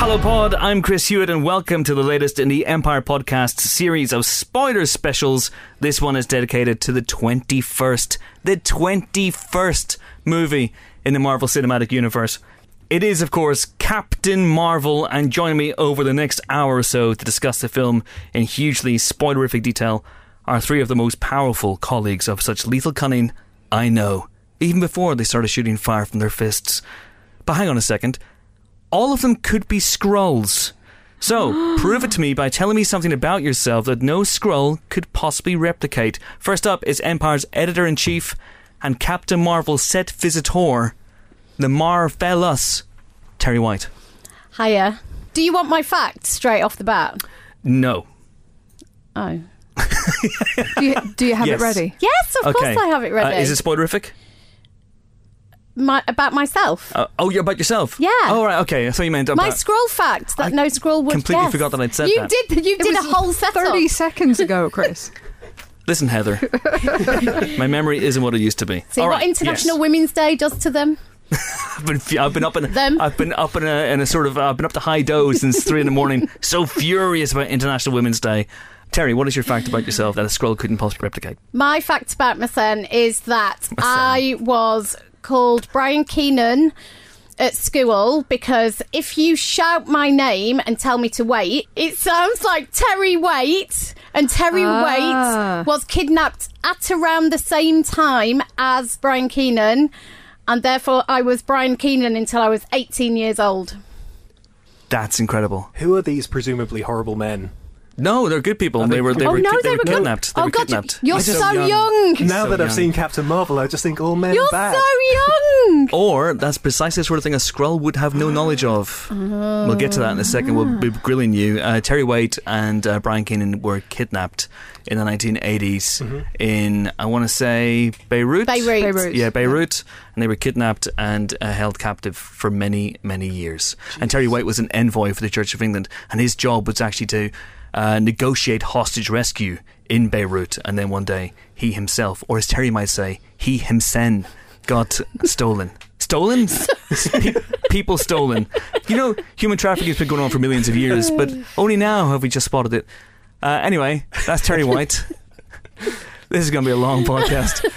Hello Pod, I'm Chris Hewitt and welcome to the latest in the Empire Podcast series of spoiler specials. This one is dedicated to the 21st movie in the Marvel Cinematic Universe. It is, of course, Captain Marvel, and join me over the next hour or so to discuss the film in hugely spoilerific detail are three of the most powerful colleagues of such lethal cunning I know, even before they started shooting fire from their fists. But hang on a second. All of them could be Skrulls. So, prove it to me by telling me something about yourself that no Skrull could possibly replicate. First up is Empire's Editor-in-Chief and Captain Marvel's set visitor, the Marvelous Terry White. Hiya. Do you want my facts straight off the bat? No. Oh. Do you have Yes. it ready? Yes, of course I have it ready. Is it spoilerific? About myself. You're about yourself? Yeah. Oh, right, okay. I thought you meant about... My Skrull fact that no Skrull would completely guess. forgot that I'd said you that. You did a whole setup. 30 sequends ago, Chris. Listen, Heather. My memory isn't what it used to be. See All what right, International yes. Women's Day does to them? I've been up in Them. I've been up in a sort of I've been up to high dose since 3 a.m. So furious about International Women's Day. Terry, what is your fact about yourself that a Skrull couldn't possibly replicate? My fact about myself is that I was called Brian Keenan at school because if you shout my name and tell me to wait, it sounds like Terry Waite. And Terry Waite was kidnapped at around the same time as Brian Keenan, and therefore I was Brian Keenan until I was 18 years old. That's incredible. Who are these presumably horrible men? No, they're good people. They were kidnapped. They were kidnapped. You're so young. Now So that I've young. seen Captain Marvel, I just think all men You're are bad. so young. Or that's precisely the sort of thing a Skrull would have no knowledge of. We'll get to that in a second. We'll be grilling you. Terry Waite and Brian Keenan were kidnapped in the 1980s in, I want to say, Beirut? Beirut. Yeah, Beirut. And they were kidnapped and held captive for many, many years. Jeez. And Terry Waite was an envoy for the Church of England, and his job was actually to negotiate hostage rescue in Beirut, and then one day he himself, or as Terry might say, he himself got stolen. Stolen? People stolen. You know, human trafficking has been going on for millions of years, but only now have we just spotted it. Anyway, that's Terry White. This is going to be a long podcast.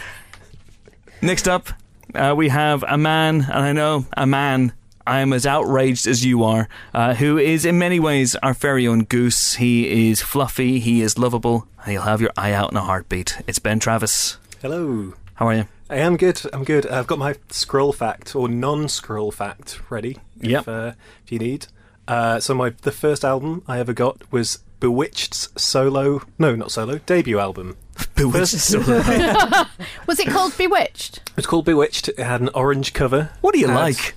Next up, we have a man, and I know a man, I'm as outraged as you are, who is in many ways our very own Goose. He is fluffy, he is lovable, and he'll have your eye out in a heartbeat. It's Ben Travis. Hello. How are you? I am good. I'm good. I've got my Skrull fact, or non-Skrull fact, ready. Yep. If you need. So the first album I ever got was Bewitched's debut album. Bewitched solo. Was it called Bewitched? It's called Bewitched. It had an orange cover. What do you like?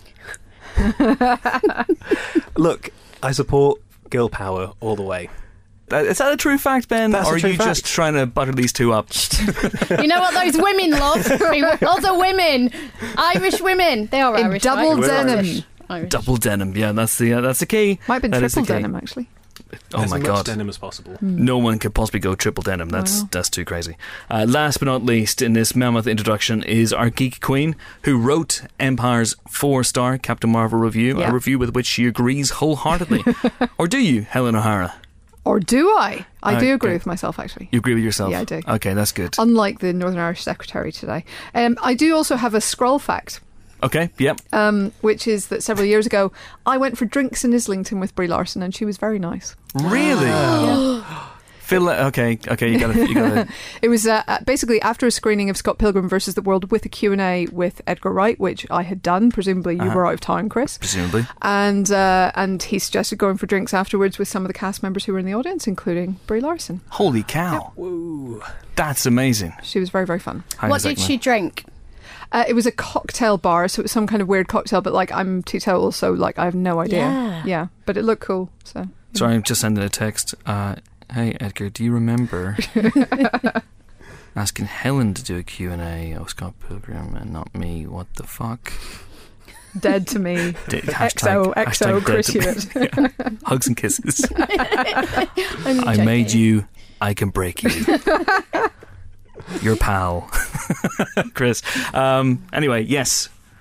Look, I support girl power all the way. Is that a true fact, Ben? That's or a are true you fact. just trying to butter these two up? You know what those women love? Other women. Irish women. They are In Irish, double right? denim. Irish. Double denim, yeah, that's the key. Might have been That is the triple key. denim, actually. Oh As my much god. denim as possible. No one could possibly go triple denim. That's too crazy. Last but not least in this mammoth introduction is our geek queen who wrote Empire's 4-star Captain Marvel review, Yeah. a review with which she agrees wholeheartedly. Or do you, Helen O'Hara? Or do I? I do agree Okay. with myself, actually. You agree with yourself? Yeah, I do. Okay, that's good. Unlike the Northern Irish secretary today. I do also have a Skrull fact, Okay, yep. which is that several years ago I went for drinks in Islington with Brie Larson, and she was very nice. Really? Phil, okay, you gotta. It was basically after a screening of Scott Pilgrim versus the World with a Q&A with Edgar Wright, which I had done. Presumably you were out of town, Chris. Presumably. And he suggested going for drinks afterwards with some of the cast members who were in the audience, including Brie Larson. Holy cow. Woo. That's amazing. She was very, very fun. Hang on What a did second, she drink? It was a cocktail bar, so it was some kind of weird cocktail, but like I'm teetotal, so like I have no idea. Yeah. But it looked cool. So Sorry, I'm just sending a text. Hey, Edgar, do you remember asking Helen to do a Q&A of Scott Pilgrim and not me? What the fuck? dead to me. Hashtag XO Chris dead to me. Hewitt. Yeah. Hugs and kisses. I'm I joking. made you, I can break you. Your pal. Chris. Anyway, yes.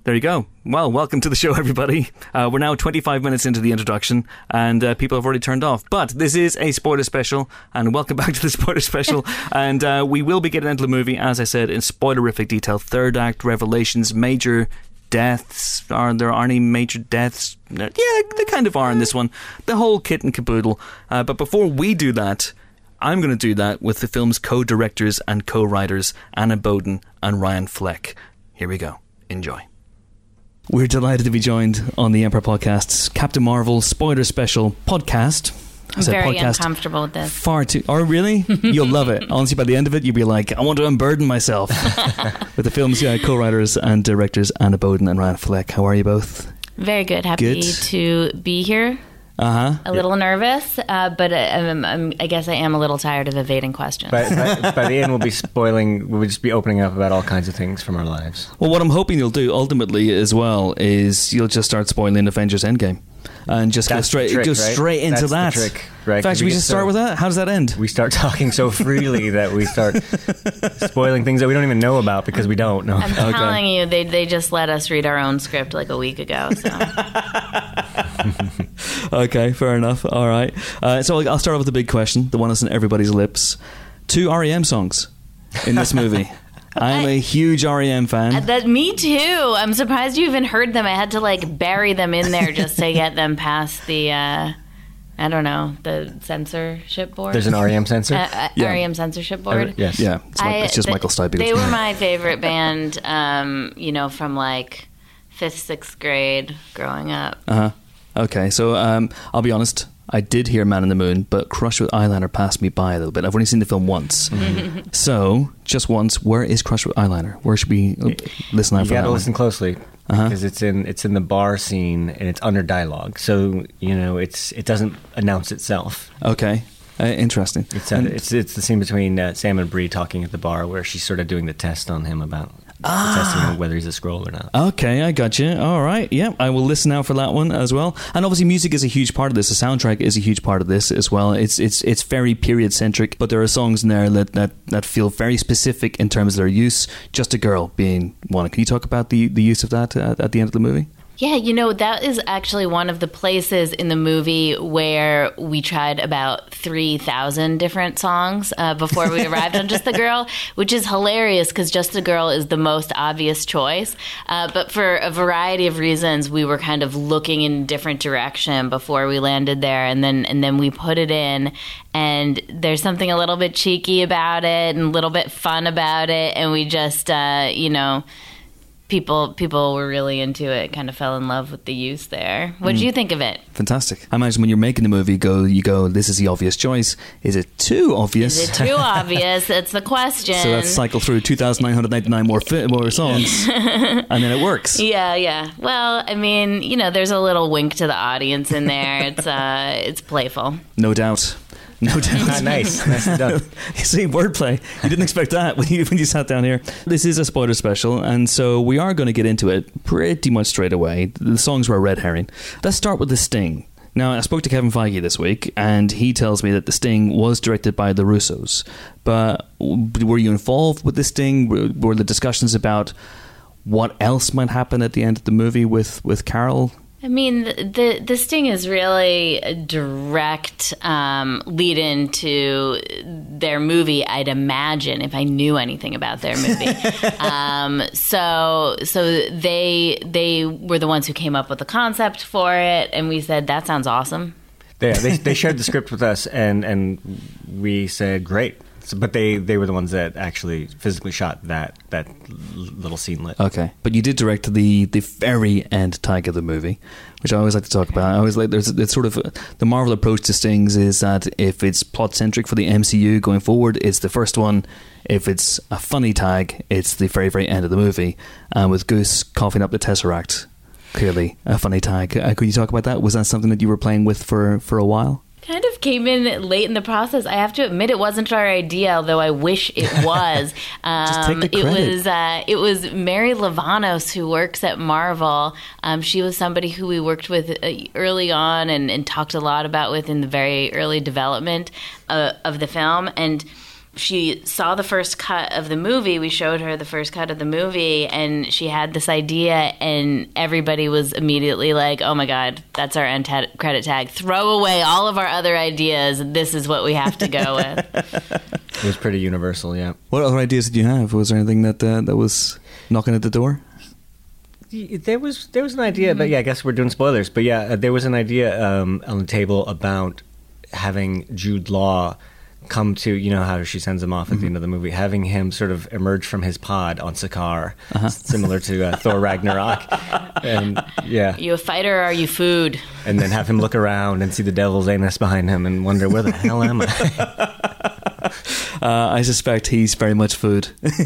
There you go. Well, welcome to the show, everybody. We're now 25 minutes into the introduction, and people have already turned off. But this is a spoiler special, and welcome back to the spoiler special. And we will be getting into the movie, as I said, in spoilerific detail. Third act, revelations, major deaths. Are there any major deaths? Yeah, they kind of are in this one. The whole kit and caboodle. But before we do that, I'm going to do that with the film's co-directors and co-writers, Anna Boden and Ryan Fleck. Here we go. Enjoy. We're delighted to be joined on the Empire Podcast's Captain Marvel spoiler special podcast. I'm very uncomfortable with this. Far too... Oh, really? You'll love it. Honestly, by the end of it, you'll be like, I want to unburden myself. With the film's co-writers and directors, Anna Boden and Ryan Fleck. How are you both? Very good. Happy to be here. A little nervous, but I guess I am a little tired of evading questions. By the end, we'll be spoiling. We'll just be opening up about all kinds of things from our lives. Well, what I'm hoping you'll do ultimately as well is you'll just start spoiling Avengers Endgame and just go straight into that. The trick, right? In fact, should we just start with that? How does that end? We start talking so freely that we start spoiling things that we don't even know about because we don't know. I'm telling you, they just let us read our own script like a week ago. So. Okay, fair enough. All right. So I'll start off with the big question, the one that's on everybody's lips. 2 REM songs in this movie. I'm a huge REM fan. Me too. I'm surprised you even heard them. I had to bury them in there just to get them past the, the censorship board. There's an REM censor? REM censorship board? Yes. Yeah. It's just Michael Stipe. They were my favorite band, from 5th, 6th grade growing up. Uh-huh. Okay, so I'll be honest, I did hear Man in the Moon, but Crush with Eyeliner passed me by a little bit. I've only seen the film once. So, just once, where is Crush with Eyeliner? Where should we listen out for that? You gotta listen closely, because it's in the bar scene, and it's under dialogue. So, it doesn't announce itself. Okay. Interesting. It's the scene between Sam and Bree talking at the bar where she's sort of doing the test on him about... testing on whether he's a Skrull or not. Okay, I got you. All right. Yeah, I will listen out for that one as well. And obviously music is a huge part of this. The soundtrack is a huge part of this as well. It's very period centric, but there are songs in there that feel very specific in terms of their use. Just a Girl being one. Can you talk about the use of that at the end of the movie? Yeah, that is actually one of the places in the movie where we tried about 3,000 different songs before we arrived on Just the Girl, which is hilarious because Just the Girl is the most obvious choice. But for a variety of reasons, we were kind of looking in a different direction before we landed there. And then we put it in, and there's something a little bit cheeky about it and a little bit fun about it. And we just, People were really into it, kind of fell in love with the use there. What did you think of it? Fantastic. I imagine when you're making the movie, you go, this is the obvious choice. Is it too obvious? Is it too obvious? That's the question. So let's cycle through 2,999 more songs, and then it works. Yeah. Well, there's a little wink to the audience in there. It's playful. No doubt. No doubt. Nice. Nicely done. You see, wordplay. You didn't expect that when you sat down here. This is a spoiler special, and so we are going to get into it pretty much straight away. The songs were a red herring. Let's start with The Sting. Now, I spoke to Kevin Feige this week, and he tells me that The Sting was directed by the Russos. But were you involved with The Sting? Were the discussions about what else might happen at the end of the movie with Carol? The Sting is really a direct lead-in to their movie, I'd imagine, if I knew anything about their movie. So they were the ones who came up with the concept for it, and we said, that sounds awesome. Yeah, they shared the script with us, and we said, great. But they were the ones that actually physically shot that little scenelet. Okay, but you did direct the very end tag of the movie, which I always like to talk about. I always like it's sort of the Marvel approach to Stings is that if it's plot centric for the MCU going forward, it's the first one. If it's a funny tag, it's the very very end of the movie. And with Goose coughing up the Tesseract, clearly a funny tag. Could you talk about that? Was that something that you were playing with for a while? Kind of came in late in the process. I have to admit it wasn't our idea, although I wish it was. Just take the credit. It was Mary Lavanos, who works at Marvel. She was somebody who we worked with early on and talked a lot about with in the very early development of the film. And she saw the first cut of the movie. We showed her the first cut of the movie, and she had this idea, and everybody was immediately like, oh my God, that's our end credit tag. Throw away all of our other ideas. This is what we have to go with. It was pretty universal, yeah. What other ideas did you have? Was there anything that was knocking at the door? There was an idea, but yeah, I guess we're doing spoilers. But yeah, there was an idea on the table about having Jude Law come to, you know how she sends him off at the end of the movie, having him sort of emerge from his pod on Sakaar, similar to Thor Ragnarok. And yeah. Are you a fighter or are you food? And then have him look around and see the devil's anus behind him and wonder, where the hell am I? I suspect he's very much food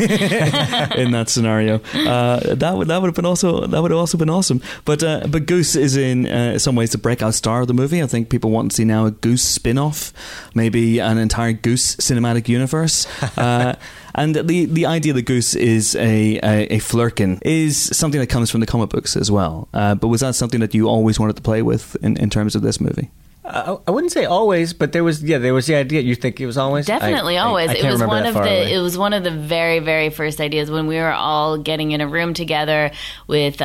in that scenario. That would have also been awesome. But Goose is in some ways the breakout star of the movie. I think people want to see now a Goose spin-off, maybe an entire Goose cinematic universe. And the idea that Goose is a Flerken is something that comes from the comic books as well. But was that something that you always wanted to play with in terms of this movie? I wouldn't say always, but there was the idea. You think it was always? Definitely always. I can't remember that far away. It was one of the very, very first ideas when we were all getting in a room together with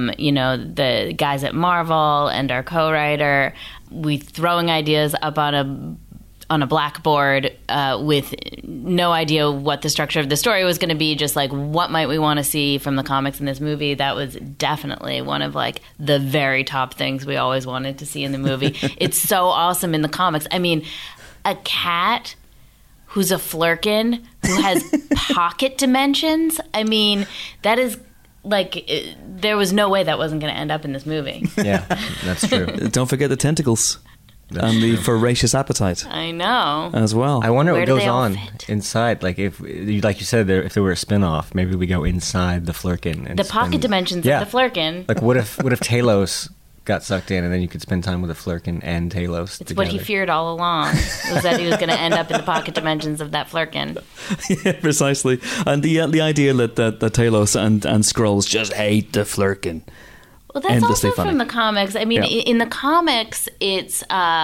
the guys at Marvel and our co-writer. We throwing ideas up on a blackboard with no idea what the structure of the story was going to be, just like what might we want to see from the comics in this movie. That was definitely one of like the very top things we always wanted to see in the movie. It's so awesome in the comics. I mean, a cat who's a Flerken who has pocket dimensions. I mean, that is like there was no way that wasn't going to end up in this movie. Yeah, that's true. Don't forget the tentacles. And the voracious appetite. I know. As well. I wonder what goes on fit? inside. Like if you said, if there were a spin-off, maybe we go inside the Flerken. And the pocket dimensions of the Flerken. Like what if Talos got sucked in and then you could spend time with a Flerken and Talos It's together? what he feared all along, was that he was going to end up in the pocket dimensions of that Flerken. Yeah, precisely. And the idea that Talos and Skrulls just hate the Flerken. Well, that's also from the comics. I mean, in the comics, it's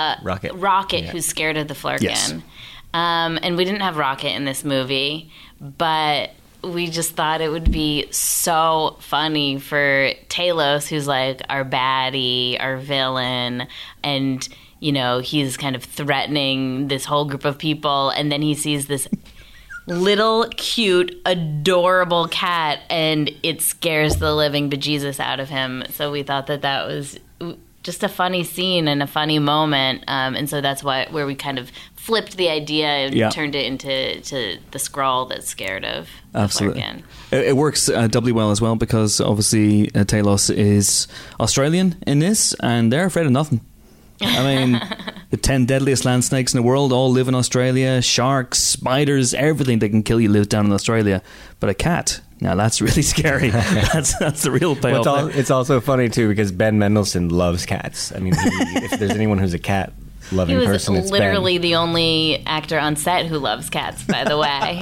Rocket who's scared of the Flerken. Yes. And we didn't have Rocket in this movie, but we just thought it would be so funny for Talos, who's like our baddie, our villain, and, you know, he's kind of threatening this whole group of people, and then he sees this little, cute, adorable cat, and it scares the living bejesus out of him. So we thought that was just a funny scene and a funny moment, and so that's where we kind of flipped the idea and turned it into the Skrull that's scared of Absolutely. Flerken. It works doubly well as well because obviously Talos is Australian in this, and they're afraid of nothing. I mean, the 10 deadliest land snakes in the world all live in Australia. Sharks, spiders, everything that can kill you lives down in Australia. But a cat, now that's really scary. That's the real payoff. Well, it's also funny too because Ben Mendelsohn loves cats. I mean, if there's anyone who's a cat loving person, it's Ben. He was literally the only actor on set who loves cats, by the way.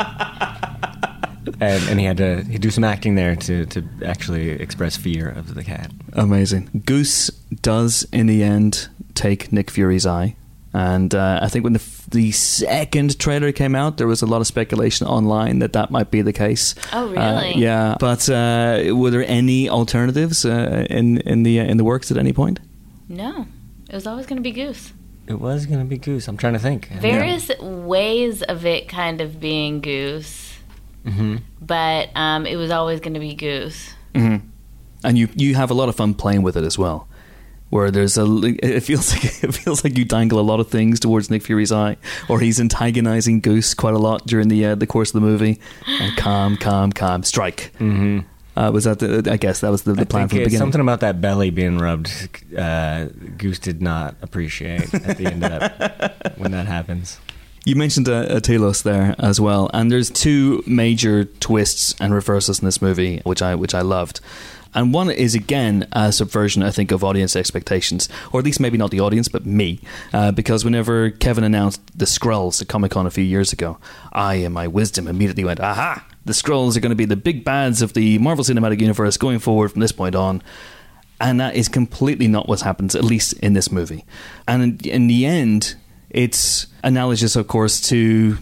And he had to do some acting there to actually express fear of the cat. Amazing. Goose does, in the end, take Nick Fury's eye. And I think when the second trailer came out, there was a lot of speculation online that might be the case. Oh, really? Yeah. But were there any alternatives in the works at any point? No. It was always going to be Goose. It was going to be Goose. I'm trying to think. Various ways of it kind of being Goose. Mm-hmm. But it was always going to be Goose. Mm-hmm. And you have a lot of fun playing with it as well. Where it feels like you dangle a lot of things towards Nick Fury's eye, or he's antagonizing Goose quite a lot during the course of the movie. Calm, strike. Mm-hmm. Was that I guess that was the plan from the beginning. Something about that belly being rubbed, Goose did not appreciate at the end of that when that happens. You mentioned a Talos there as well, and there's two major twists and reversals in this movie, which I loved. And one is, again, a subversion, I think, of audience expectations. Or at least maybe not the audience, but me. Because whenever Kevin announced the Skrulls at Comic-Con a few years ago, I, in my wisdom, immediately went, aha! The Skrulls are going to be the big bads of the Marvel Cinematic Universe going forward from this point on. And that is completely not what happens, at least in this movie. And in the end, it's analogous, of course, to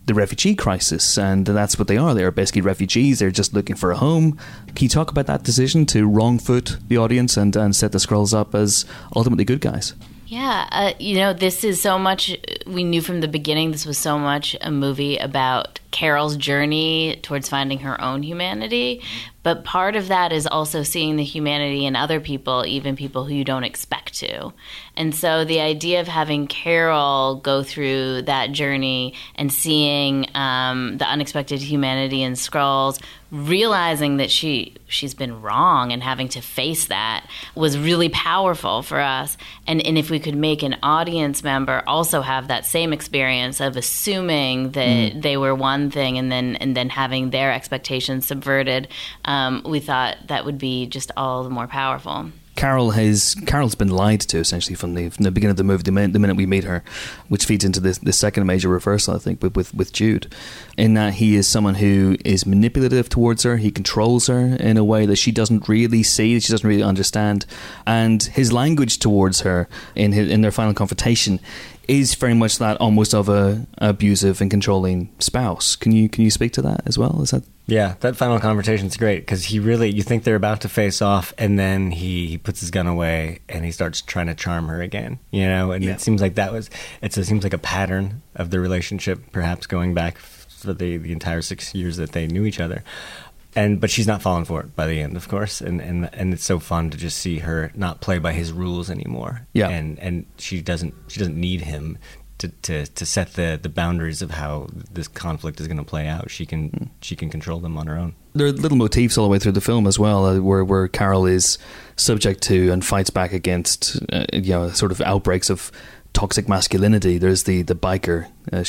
the refugee crisis, and that's what they are. They are basically refugees. They're just looking for a home. Can you talk about that decision to wrong foot the audience and set the Skrulls up as ultimately good guys? Yeah, this is so much, we knew from the beginning this was so much a movie about Carol's journey towards finding her own humanity. But part of that is also seeing the humanity in other people, even people who you don't expect to. And so the idea of having Carol go through that journey and seeing the unexpected humanity in Skrulls, realizing that she's been wrong and having to face that was really powerful for us. And if we could make an audience member also have that same experience of assuming that they were one thing and then having their expectations subverted, we thought that would be just all the more powerful. Carol's been lied to essentially from the beginning of the movie, the minute we meet her, which feeds into the second major reversal, I think, with Jude, in that he is someone who is manipulative towards her. He controls her in a way that she doesn't really see, that she doesn't really understand, and his language towards her in their final confrontation is very much that almost of a abusive and controlling spouse. Can you speak to that as well? Is that? Yeah, that final confrontation's great because you think they're about to face off, and then he puts his gun away and he starts trying to charm her again. And it seems like it seems like a pattern of the relationship, perhaps going back for the entire 6 years that they knew each other. But she's not falling for it by the end, of course, and it's so fun to just see her not play by his rules anymore. Yeah, and she doesn't need him to set the boundaries of how this conflict is going to play out. She can control them on her own. There are little motifs all the way through the film as well, where Carol is subject to and fights back against sort of outbreaks of toxic masculinity. There's the biker.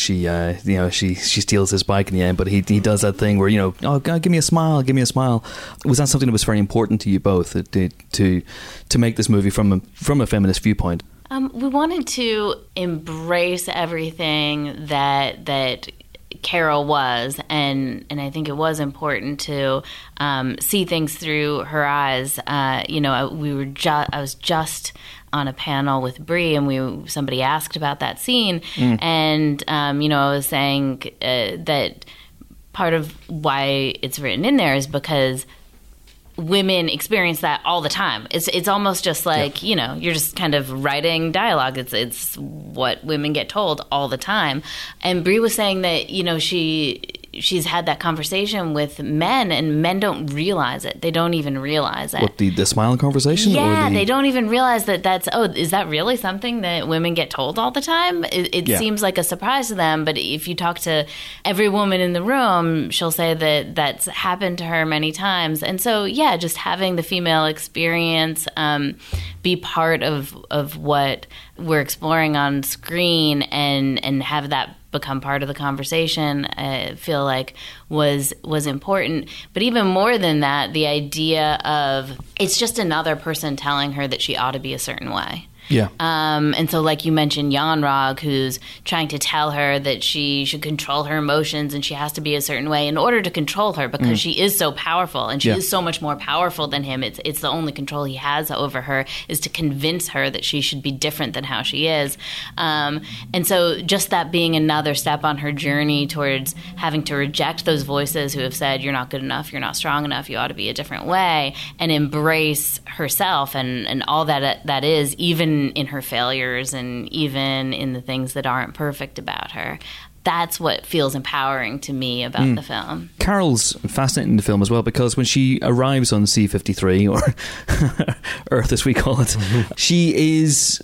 She steals his bike in the end, but he does that thing where oh God, give me a smile. Was that something that was very important to you both to make this movie from a feminist viewpoint? We wanted to embrace everything that Carol was, and I think it was important to see things through her eyes. I was just on a panel with Brie, and somebody asked about that scene, and I was saying that part of why it's written in there is because women experience that all the time. It's almost just like, you're just kind of writing dialogue. It's what women get told all the time. And Brie was saying that, she's had that conversation with men, and men don't realize it. They don't even realize it. What, the smile conversation? Yeah, they don't even realize that's, is that really something that women get told all the time? It seems like a surprise to them, but if you talk to every woman in the room, she'll say that that's happened to her many times. And so, just having the female experience be part of what we're exploring on screen and have that become part of the conversation, I feel like was important. But even more than that, the idea of it's just another person telling her that she ought to be a certain way. Yeah. And so, like you mentioned, Jan-Rog, who's trying to tell her that she should control her emotions and she has to be a certain way in order to control her because she is so powerful and she is so much more powerful than him. It's the only control he has over her is to convince her that she should be different than how she is. And so just that being another step on her journey towards having to reject those voices who have said, you're not good enough, you're not strong enough, you ought to be a different way, and embrace herself and all that is, even in her failures and even in the things that aren't perfect about her. That's what feels empowering to me about the film. Carol's fascinating in the film as well because when she arrives on C-53, or Earth as we call it, she is...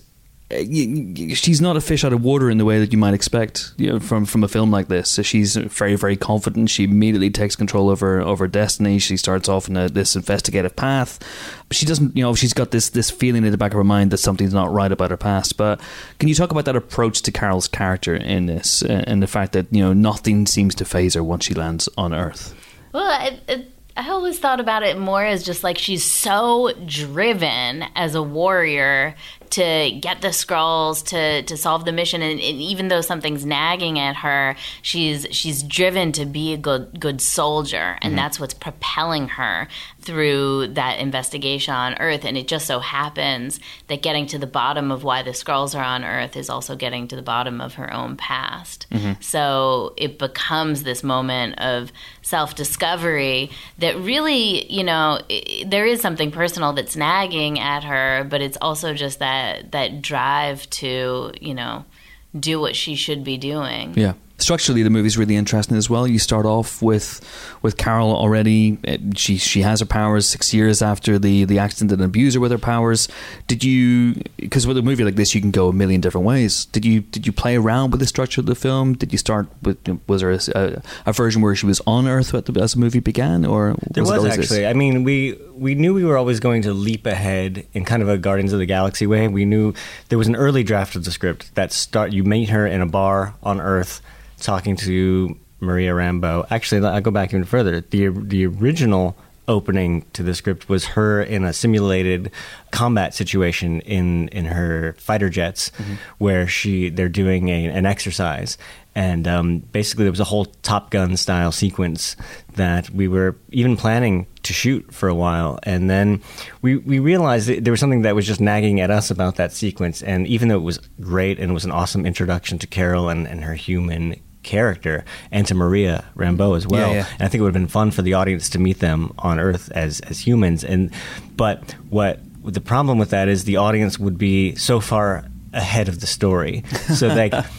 she's not a fish out of water in the way that you might expect from a film like this. So she's very, very confident. She immediately takes control of her destiny. She starts off in this investigative path. She doesn't, she's got this feeling in the back of her mind that something's not right about her past. But can you talk about that approach to Carol's character in this and the fact that nothing seems to faze her once she lands on Earth? Well, I always thought about it more as just like she's so driven as a warrior to get the Skrulls to solve the mission, and even though something's nagging at her, she's driven to be a good soldier, and that's what's propelling her through that investigation on Earth, and it just so happens that getting to the bottom of why the Skrulls are on Earth is also getting to the bottom of her own past. So it becomes this moment of self-discovery that really, there is something personal that's nagging at her, but it's also just that drive to, do what she should be doing. Yeah. Structurally, the movie's really interesting as well. You start off with Carol already. She has her powers 6 years after the accident and abuse her with her powers. Did you? Because with a movie like this, you can go a million different ways. Did you play around with the structure of the film? Did you start with? Was there a version where she was on Earth as the movie began, or there was actually? This? I mean, we knew we were always going to leap ahead in kind of a Guardians of the Galaxy way. We knew there was an early draft of the script that you meet her in a bar on Earth, talking to Maria Rambeau. Actually, I'll go back even further. The original opening to the script was her in a simulated combat situation in her fighter jets, where they're doing an exercise. And basically, there was a whole Top Gun style sequence that we were even planning to shoot for a while. And then we realized that there was something that was just nagging at us about that sequence. And even though it was great and it was an awesome introduction to Carol and her human character, and to Maria Rambeau as well. And I think it would have been fun for the audience to meet them on Earth as humans. But what the problem with that is the audience would be so far ahead of the story. So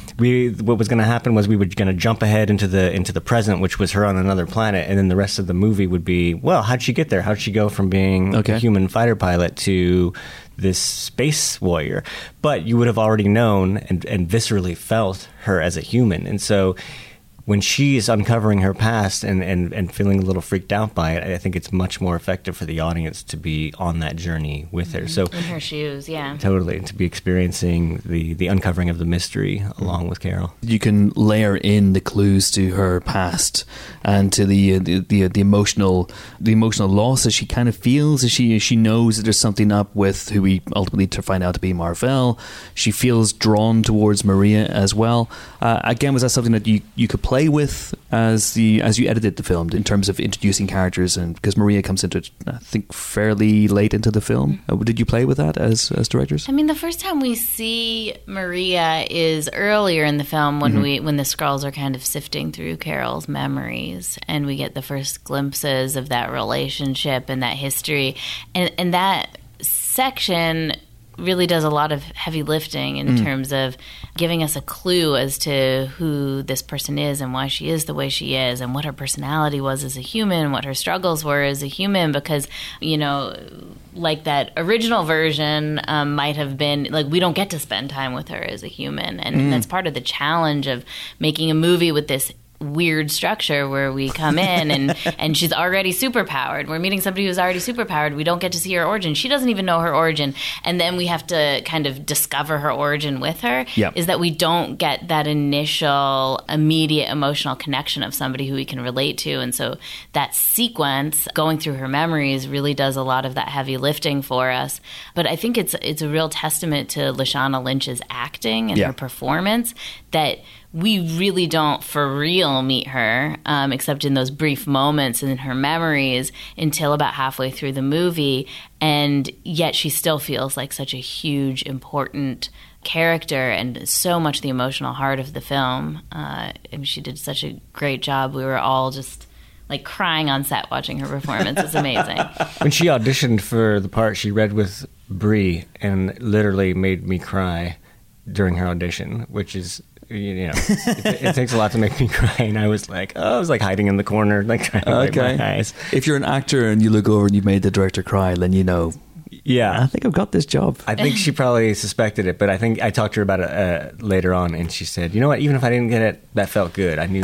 what was going to happen was we were going to jump ahead into the present, which was her on another planet, and then the rest of the movie would be, well, how'd she get there? How'd she go from being a human fighter pilot to this space warrior? But you would have already known and viscerally felt her as a human. And so when she is uncovering her past and feeling a little freaked out by it, I think it's much more effective for the audience to be on that journey with her. So in her shoes, yeah. Totally. To be experiencing the uncovering of the mystery along with Carol. You can layer in the clues to her past and to the emotional loss that she kind of feels as she knows that there's something up with who we ultimately find out to be Mar-Vell. She feels drawn towards Maria as well. Again, was that something that you could play with as you edited the film in terms of introducing characters? And because Maria comes into it, I think, fairly late into the film, did you play with that as directors? I mean, the first time we see Maria is earlier in the film when the Skrulls are kind of sifting through Carol's memories, and we get the first glimpses of that relationship and that history, and that section really does a lot of heavy lifting in terms of giving us a clue as to who this person is and why she is the way she is and what her personality was as a human, what her struggles were as a human, because, like that original version might have been, like, we don't get to spend time with her as a human. And that's part of the challenge of making a movie with this weird structure where we come in and she's already superpowered. We're meeting somebody who's already superpowered. We don't get to see her origin. She doesn't even know her origin. And then we have to kind of discover her origin with her. Yep. Is that we don't get that initial immediate emotional connection of somebody who we can relate to. And so that sequence going through her memories really does a lot of that heavy lifting for us. But I think it's a real testament to Lashana Lynch's acting and her performance that we really don't for real meet her, except in those brief moments and in her memories until about halfway through the movie. And yet she still feels like such a huge, important character and so much the emotional heart of the film. And she did such a great job. We were all just like crying on set watching her performance. It's amazing. When she auditioned for the part, she read with Brie and literally made me cry during her audition, which is... it takes a lot to make me cry, and I was like hiding in the corner, like trying to wipe my eyes. If you're an actor and you look over and you made the director cry, then yeah, I think I've got this job. I think she probably suspected it, but I think I talked to her about it later on, and she said, "You know what? Even if I didn't get it, that felt good. I knew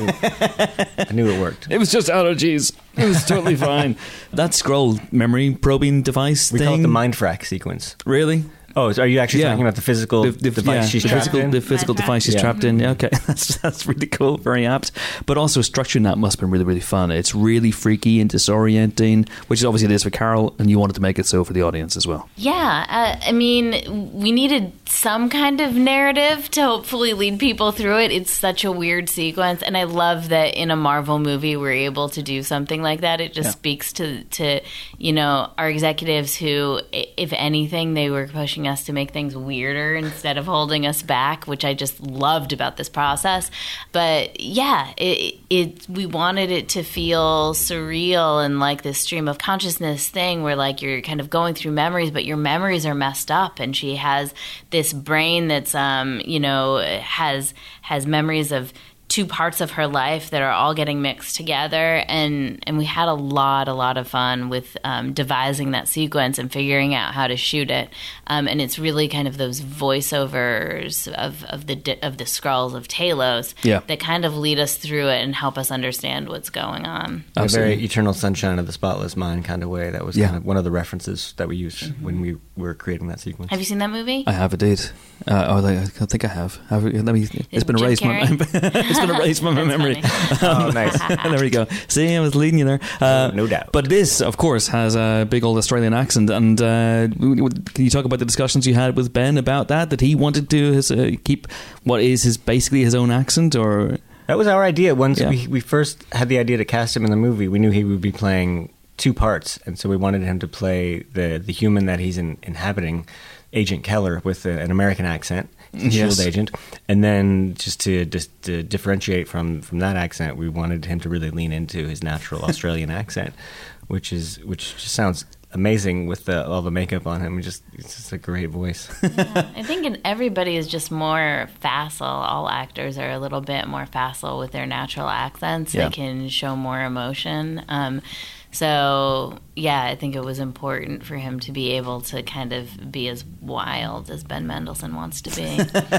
it worked. It was just allergies. It was totally fine." That Skrull memory probing device we call it the Mindfrack sequence. Really? Oh, so are you actually Yeah. talking about the physical device she's trapped in? The physical device she's Yeah. trapped in. Yeah, okay, that's really cool, very apt. But also structuring that must have been really, really fun. It's really freaky and disorienting, which is obviously it is for Carol, and you wanted to make it so for the audience as well. Yeah, I mean, we needed some kind of narrative to hopefully lead people through it. It's such a weird sequence, and I love that in a Marvel movie we're able to do something like that. It just speaks to our executives who, if anything, they were pushing us to make things weirder instead of holding us back, which I just loved about this process. But yeah, we wanted it to feel surreal and like this stream of consciousness thing where like you're kind of going through memories, but your memories are messed up, and she has this brain that's has memories of two parts of her life that are all getting mixed together, and we had a lot of fun with devising that sequence and figuring out how to shoot it, and it's really kind of those voiceovers of the Skrulls of Talos that kind of lead us through it and help us understand what's going on. A very Eternal Sunshine of the Spotless Mind kind of way. That was kind of one of the references that we used when we were creating that sequence. Have you seen that movie? I have indeed. I think I have. It's been erased. It's been erased from my memory. Oh, nice. There we go. See, I was leading you there. No doubt. But this, of course, has a big old Australian accent. And can you talk about the discussions you had with Ben about that? That he wanted to keep what is basically his own accent, or that was our idea. Once we first had the idea to cast him in the movie, we knew he would be playing two parts, and so we wanted him to play the human that he's inhabiting, Agent Keller, with an American accent. Shield agent, and then just to differentiate from that accent, we wanted him to really lean into his natural Australian accent, which just sounds amazing with all the makeup on him. It's just a great voice. Yeah, I think everybody is just more facile. All actors are a little bit more facile with their natural accents. Yeah. They can show more emotion. So, yeah, I think it was important for him to be able to kind of be as wild as Ben Mendelsohn wants to be.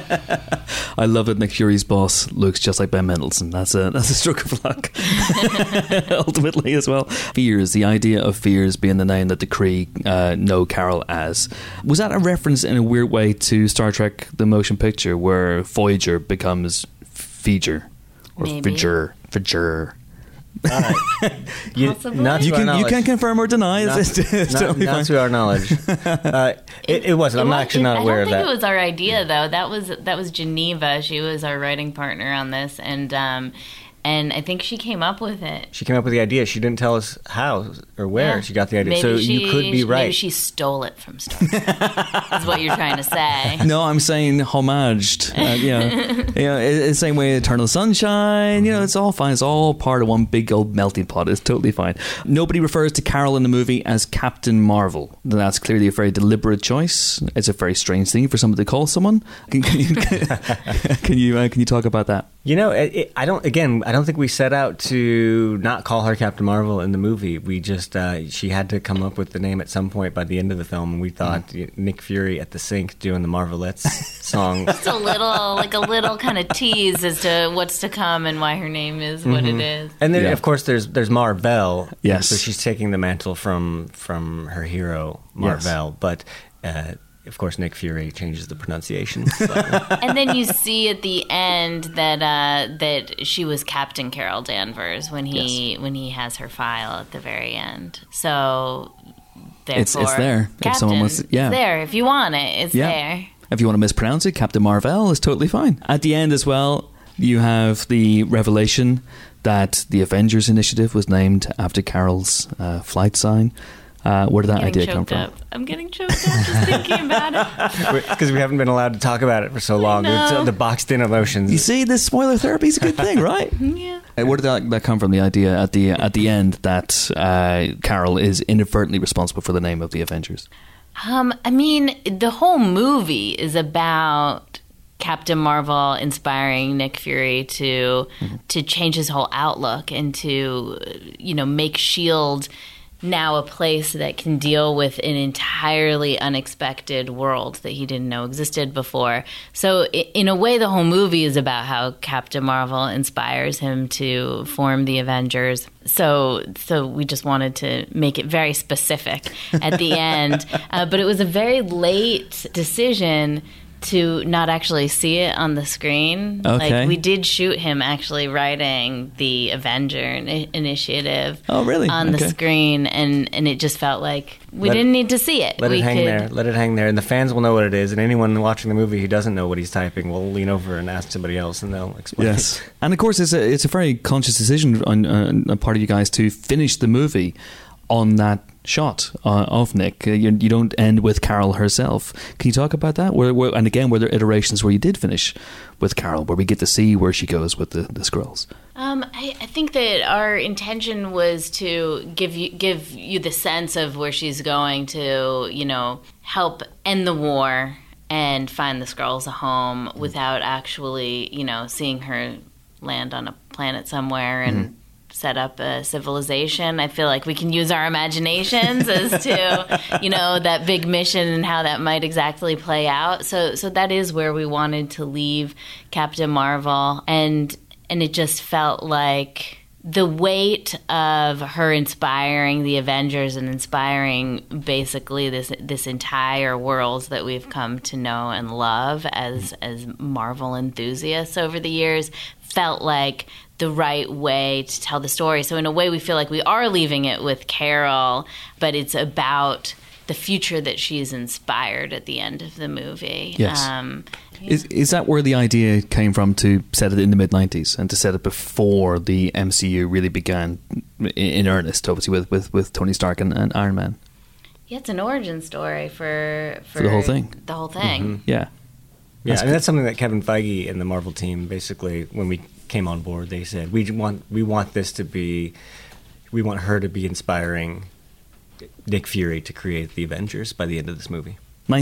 I love that Nick Fury's boss looks just like Ben Mendelsohn. That's a stroke of luck, ultimately, as well. Fears, the idea of Fears being the name that the Kree know Carol as. Was that a reference in a weird way to Star Trek, the motion picture, where Voyager becomes Feature? Or Maybe. Fajer. Possibly. You can confirm or deny. Not to our knowledge. It wasn't. I'm actually not aware of that. I don't think it was our idea, though. That was Geneva. She was our writing partner on this, and I think she came up with it. She came up with the idea. She didn't tell us how or where she got the idea. Maybe you could be right. Maybe she stole it from Star Trek. Is what you're trying to say. No, I'm saying homaged. It's the same way Eternal Sunshine. It's all fine. It's all part of one big old melting pot. It's totally fine. Nobody refers to Carol in the movie as Captain Marvel. That's clearly a very deliberate choice. It's a very strange thing for somebody to call someone. Can you talk about that? I don't think we set out to not call her Captain Marvel in the movie. We just she had to come up with the name at some point by the end of the film, and we thought Nick Fury at the sink doing the Marvelettes song. Just a little kind of tease as to what's to come and why her name is what it is. And then, of course, there's Mar-Vell. Yes. So she's taking the mantle from her hero, Mar-Vell. But of course, Nick Fury changes the pronunciation. And then you see at the end that she was Captain Carol Danvers when he has her file at the very end. So therefore, it's there. Captain, if someone wants, it's there. If you want it, it's there. If you want to mispronounce it, Captain Mar-Vell is totally fine. At the end as well, you have the revelation that the Avengers Initiative was named after Carol's flight sign. Where did that idea come from? I'm getting choked up just thinking about it. Because we haven't been allowed to talk about it for so long. It's the boxed in emotions. You see, this spoiler therapy is a good thing, right? Yeah. Where did that come from? The idea at the end that Carol is inadvertently responsible for the name of the Avengers. I mean, the whole movie is about Captain Marvel inspiring Nick Fury to change his whole outlook and to make S.H.I.E.L.D. now a place that can deal with an entirely unexpected world that he didn't know existed before. So in a way, the whole movie is about how Captain Marvel inspires him to form the Avengers. So we just wanted to make it very specific at the end. But it was a very late decision to not actually see it on the screen. Okay. Like, we did shoot him actually writing the Avenger initiative really? on the screen, and it just felt like we didn't need to see it. Let it hang there, and the fans will know what it is, and anyone watching the movie who doesn't know what he's typing will lean over and ask somebody else, and they'll explain it. And of course, it's a very conscious decision on the part of you guys to finish the movie on that shot of Nick. You don't end with Carol herself. Can you talk about that? And again, were there iterations where you did finish with Carol, where we get to see where she goes with the Skrulls? I think that our intention was to give you the sense of where she's going to, help end the war and find the Skrulls a home without actually, seeing her land on a planet somewhere and set up a civilization. I feel like we can use our imaginations as to, that big mission and how that might exactly play out. So that is where we wanted to leave Captain Marvel. And it just felt like the weight of her inspiring the Avengers and inspiring basically this entire world that we've come to know and love as Marvel enthusiasts over the years felt like the right way to tell the story. So in a way, we feel like we are leaving it with Carol, but it's about the future that she's inspired at the end of the movie. Yes. Is that where the idea came from, to set it in the mid-90s and to set it before the MCU really began in earnest, obviously, with Tony Stark and Iron Man? Yeah, it's an origin story for the whole thing. The whole thing. Mm-hmm. Yeah. Yeah, and that's something that Kevin Feige and the Marvel team, basically, when we came on board, they said, we want this to be, we want her to be inspiring Nick Fury to create the Avengers by the end of this movie.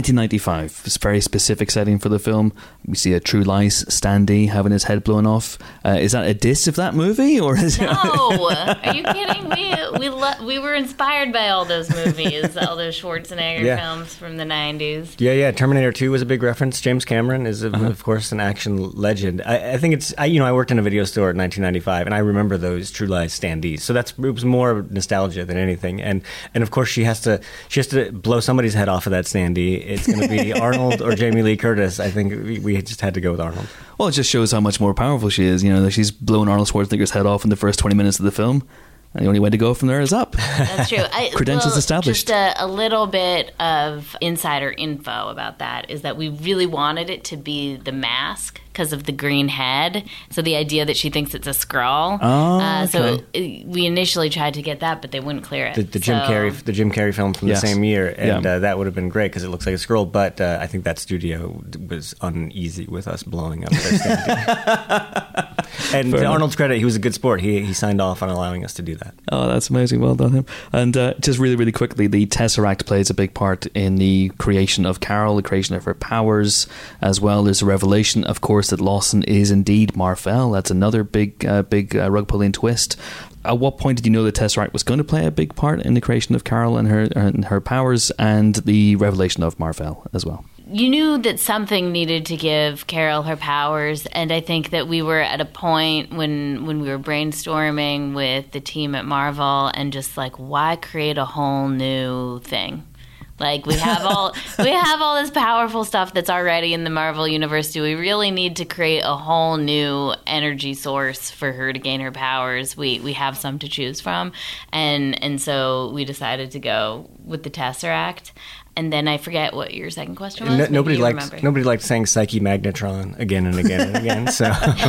1995, it's a very specific setting for the film. We see a True Lies standee having his head blown off. Is that a diss of that movie, or is No, are you kidding? We were inspired by all those movies, all those Schwarzenegger films from the 90s. Yeah. Terminator 2 was a big reference. James Cameron is, of course, an action legend. I think it's, I worked in a video store in 1995, and I remember those True Lies standees. So it was more nostalgia than anything. And of course, she has to blow somebody's head off of that standee. It's going to be Arnold or Jamie Lee Curtis. I think we just had to go with Arnold. Well, it just shows how much more powerful she is. She's blowing Arnold Schwarzenegger's head off in the first 20 minutes of the film. And the only way to go from there is up. That's true. Credentials established. Just a little bit of insider info about that is that we really wanted it to be the mask because of the green head. So the idea that she thinks it's a Skrull. Oh, okay. So we initially tried to get that, but they wouldn't clear it. The Jim Carrey film from the same year, and that would have been great because it looks like a Skrull. But I think that studio was uneasy with us blowing up their standee. And to Arnold's credit, he was a good sport. He signed off on allowing us to do that. Oh, that's amazing. Well done, him. And just really, really quickly, the Tesseract plays a big part in the creation of Carol, the creation of her powers as well. There's a revelation, of course, that Lawson is indeed Mar-Vell. That's another big rug-pulling twist. At what point did you know the Tesseract was going to play a big part in the creation of Carol and her powers, and the revelation of Mar-Vell as well? You knew that something needed to give Carol her powers, and I think that we were at a point when we were brainstorming with the team at Marvel and just like, why create a whole new thing? Like, we have all this powerful stuff that's already in the Marvel universe. Do we really need to create a whole new energy source for her to gain her powers? We have some to choose from, and so we decided to go with the Tesseract. And then I forget what your second question was. Nobody liked saying Psyche Magnetron again and again and again. So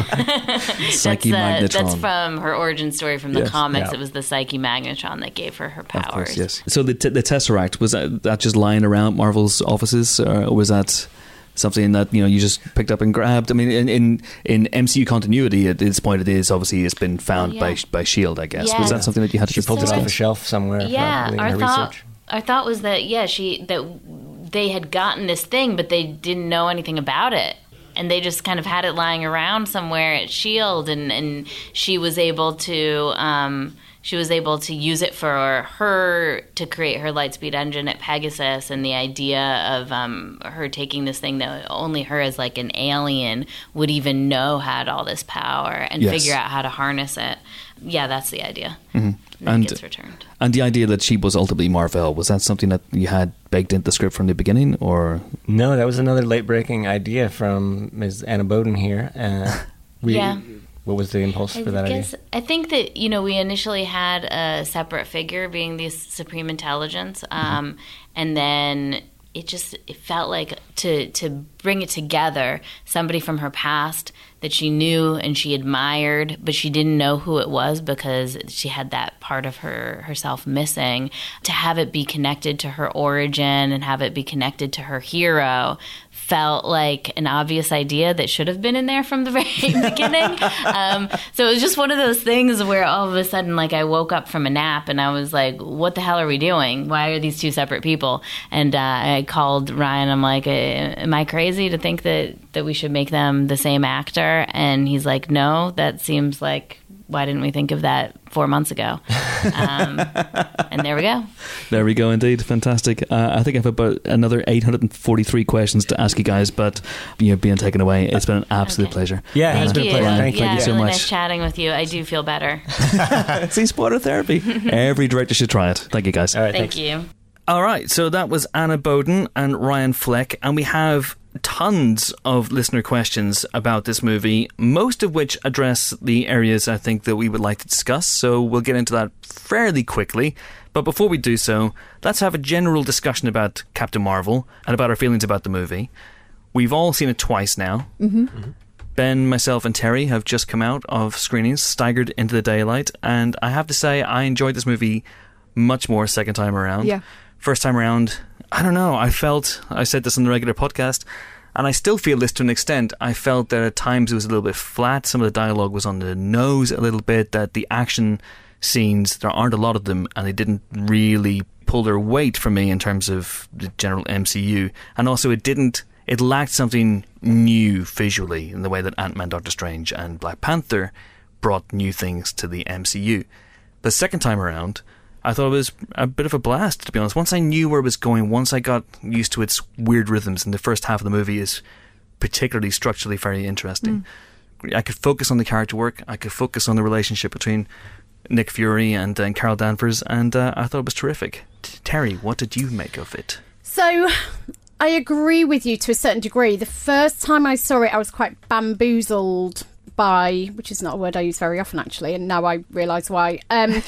Psyche Magnetron. That's from her origin story from the comics. Yeah. It was the Psyche Magnetron that gave her powers. Of course, yes. So the Tesseract, was that just lying around Marvel's offices, or was that something that you just picked up and grabbed? I mean, in MCU continuity, at this point, it's been found by S.H.I.E.L.D., I guess. Yeah. Was that something that you had to pull it off a shelf somewhere? Yeah, in her research. Our thought was that they had gotten this thing, but they didn't know anything about it. and they just kind of had it lying around somewhere at S.H.I.E.L.D. and she was able to use it for her to create her Lightspeed engine at Pegasus, and the idea of her taking this thing that only her as like an alien would even know had all this power and figure out how to harness it. Yeah, that's the idea. And it gets returned. And the idea that she was ultimately Mar-Vell, was that something that you had baked into the script from the beginning, or? No, that was another late-breaking idea from Ms. Anna Boden here. What was the impulse for that idea? I think that, we initially had a separate figure being the Supreme Intelligence, and then it felt like to bring it together, somebody from her past that she knew and she admired, but she didn't know who it was because she had that part of herself missing, to have it be connected to her origin and have it be connected to her hero felt like an obvious idea that should have been in there from the very beginning. So it was just one of those things where all of a sudden, like, I woke up from a nap and I was like, what the hell are we doing? Why are these two separate people? And I called Ryan. I'm like, am I crazy to think that we should make them the same actor? And he's like, no, that seems like, why didn't we think of that 4 months ago? And there we go. There we go, indeed. Fantastic. I think I have about another 843 questions to ask you guys, but being taken away, it's been an absolute pleasure. Yeah, it's been a pleasure. Thank you so really much. Nice chatting with you. I do feel better. See, spoiler therapy. Every director should try it. Thank you, guys. All right, Thank thanks. you. All right, so that was Anna Boden and Ryan Fleck, and we have tons of listener questions about this movie, most of which address the areas I think that we would like to discuss, so we'll get into that fairly quickly. But before we do so, let's have a general discussion about Captain Marvel and about our feelings about the movie. We've all seen it twice now. Ben, myself and Terry have just come out of screenings, staggered into the daylight, and I have to say I enjoyed this movie much more second time around. Yeah. First time around, I don't know, I said this on the regular podcast, and I still feel this to an extent. I felt that at times it was a little bit flat, some of the dialogue was on the nose a little bit, that the action scenes, there aren't a lot of them, and they didn't really pull their weight for me in terms of the general MCU. And also it lacked something new visually in the way that Ant-Man, Doctor Strange and Black Panther brought new things to the MCU. The second time around, I thought it was a bit of a blast, to be honest. Once I knew where it was going, once I got used to its weird rhythms, and the first half of the movie is particularly structurally very interesting. I could focus on the character work, I could focus on the relationship between Nick Fury and Carol Danvers, and I thought it was terrific. Terry, what did you make of it? So, I agree with you to a certain degree. The first time I saw it, I was quite bamboozled by, which is not a word I use very often actually, and now I realise why,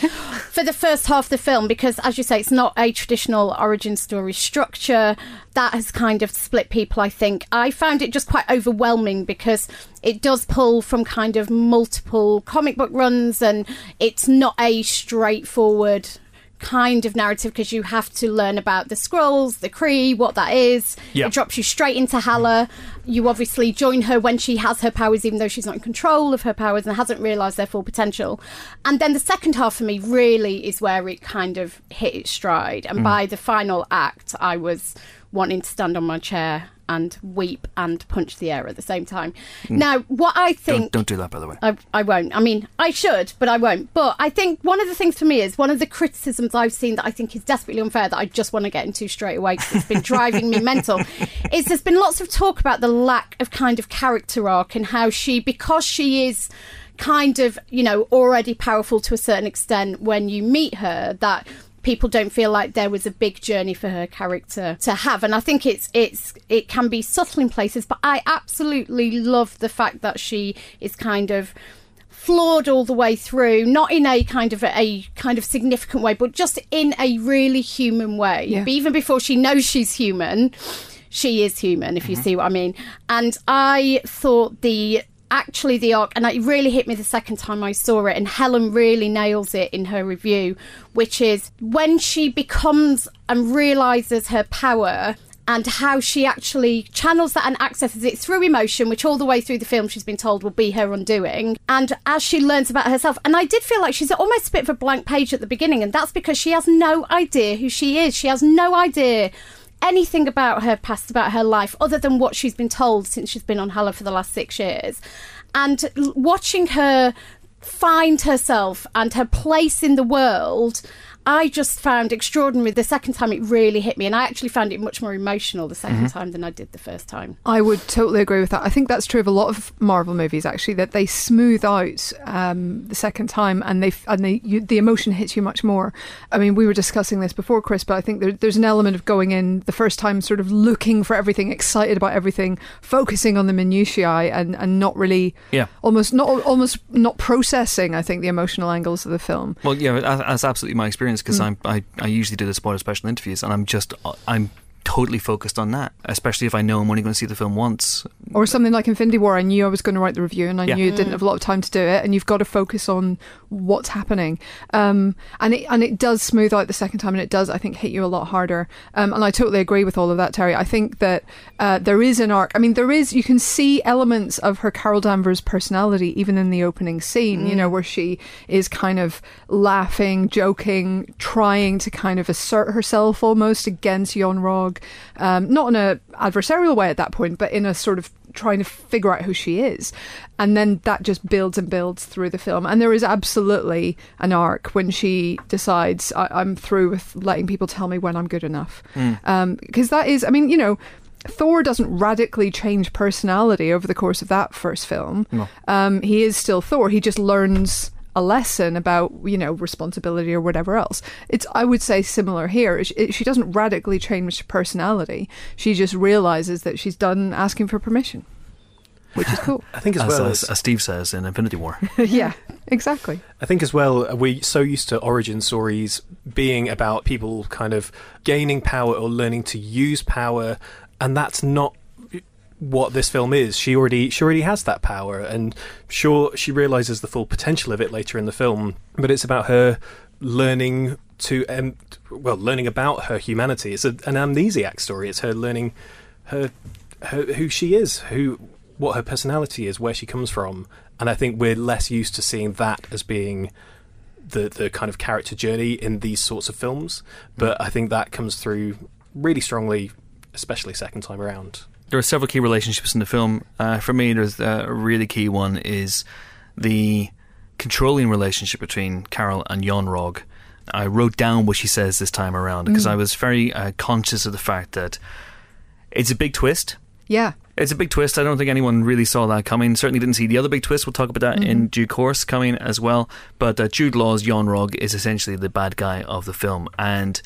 for the first half of the film, because as you say, it's not a traditional origin story structure. That has kind of split people, I think. I found it just quite overwhelming because it does pull from kind of multiple comic book runs, and it's not a straightforward kind of narrative because you have to learn about the Skrulls, the Kree, what that is. Yep. It drops you straight into Hala. You obviously join her when she has her powers, even though she's not in control of her powers and hasn't realised their full potential. And then the second half for me really is where it kind of hit its stride. And by the final act, I was wanting to stand on my chair and weep and punch the air at the same time. Now, what I think... Don't do that, by the way. I won't. I mean, I should, but I won't. But I think one of the things for me is one of the criticisms I've seen that I think is desperately unfair, that I just want to get into straight away because it's been driving me mental, is there's been lots of talk about the lack of kind of character arc and how she, because she is kind of, already powerful to a certain extent when you meet her, that people don't feel like there was a big journey for her character to have. And I think it can be subtle in places, but I absolutely love the fact that she is kind of flawed all the way through, not in a kind of significant way, but just in a really human way. Yeah. But even before she knows she's human, she is human, if you see what I mean. And I thought the arc, and it really hit me the second time I saw it, and Helen really nails it in her review, which is when she becomes and realises her power and how she actually channels that and accesses it through emotion, which all the way through the film she's been told will be her undoing. And as she learns about herself, and I did feel like she's almost a bit of a blank page at the beginning, and that's because she has no idea who she is. She has no idea anything about her past, about her life, other than what she's been told since she's been on Hello for the last 6 years. And watching her find herself and her place in the world, I just found extraordinary. The second time it really hit me, and I actually found it much more emotional the second time than I did the first time. I would totally agree with that. I think that's true of a lot of Marvel movies, actually, that they smooth out the second time, and the emotion hits you much more. I mean, we were discussing this before, Chris, but I think there's an element of going in the first time sort of looking for everything, excited about everything, focusing on the minutiae, and not really, almost not processing, I think, the emotional angles of the film. Well, yeah, that's absolutely my experience, because I usually do the spoiler special interviews, and I'm totally focused on that, especially if I know I'm only going to see the film once. Or something like Infinity War, I knew I was going to write the review, and I knew I didn't have a lot of time to do it, and you've got to focus on what's happening. And it does smooth out the second time, and it does, I think, hit you a lot harder. And I totally agree with all of that, Terry. I think that there is an arc. I mean, you can see elements of her Carol Danvers personality even in the opening scene, where she is kind of laughing, joking, trying to kind of assert herself almost against Yon-Rogg. Not in a adversarial way at that point, but in a sort of trying to figure out who she is. And then that just builds and builds through the film. And there is absolutely an arc when she decides, I'm through with letting people tell me when I'm good enough. Because that is, I mean, Thor doesn't radically change personality over the course of that first film. No. He is still Thor. He just learns a lesson about, responsibility or whatever else. It's, I would say, similar here. She doesn't radically change personality. She just realizes that she's done asking for permission, which is cool. I think as Steve says in Infinity War. Yeah, exactly. I think as well, we're so used to origin stories being about people kind of gaining power or learning to use power, and that's not what this film is. She already has that power, and sure, she realizes the full potential of it later in the film, but it's about her learning learning about her humanity. It's an amnesiac story. It's her learning her who she is, what her personality is, where she comes from. And I think we're less used to seeing that as being the kind of character journey in these sorts of films, but I think that comes through really strongly, especially second time around. There are several key relationships in the film. For me, there's a really key one is the controlling relationship between Carol and Yon-Rogg. I wrote down what she says this time around because I was very conscious of the fact that it's a big twist. Yeah. It's a big twist. I don't think anyone really saw that coming. Certainly didn't see the other big twist. We'll talk about that in due course coming as well. But Jude Law's Yon-Rogg is essentially the bad guy of the film. And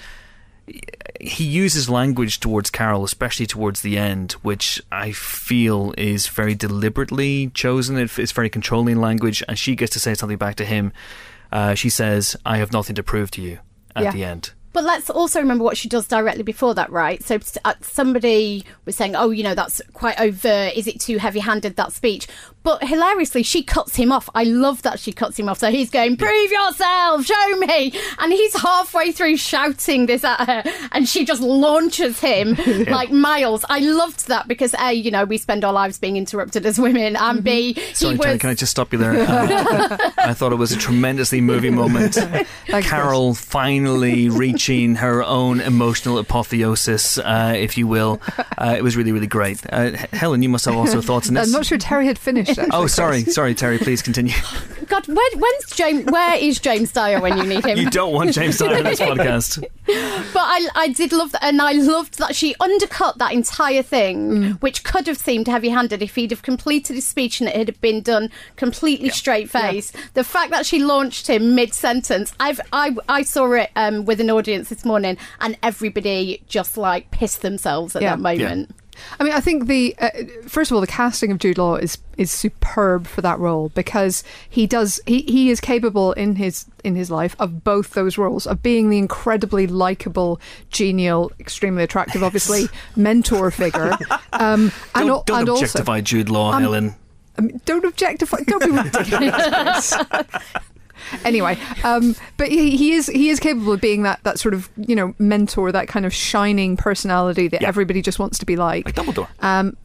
he uses language towards Carol, especially towards the end, which I feel is very deliberately chosen. It's very controlling language, and she gets to say something back to him. She says, I have nothing to prove to you at the end. But let's also remember what she does directly before that, right? So somebody was saying, that's quite overt. Is it too heavy-handed, that speech? But hilariously, she cuts him off. I love that she cuts him off. So he's going, prove yourself, show me. And he's halfway through shouting this at her, and she just launches him like miles. I loved that because A, we spend our lives being interrupted as women, and B, Sorry, Terry, can I just stop you there? I thought it was a tremendously moving moment. Carol finally reaching her own emotional apotheosis, if you will. It was really, really great. Helen, you must have also thoughts on this. I'm not sure Terry had finished. Actually, sorry, Terry. Please continue. God, where is James Dyer when you need him? You don't want James Dyer in this podcast. But I did love that, and I loved that she undercut that entire thing, which could have seemed heavy-handed if he'd have completed his speech and it had been done completely straight-faced. Yeah. The fact that she launched him mid-sentence, I saw it with an audience this morning, and everybody just pissed themselves at that moment. Yeah. I mean, I think first of all, the casting of Jude Law is superb for that role, because he is capable in his life of both those roles, of being the incredibly likable, genial, extremely attractive, obviously, mentor figure. Don't objectify also, Jude Law, Helen. Don't objectify. Don't be ridiculous. Anyway, but he is capable of being that sort of mentor, that kind of shining personality that everybody just wants to be like. Like Dumbledore.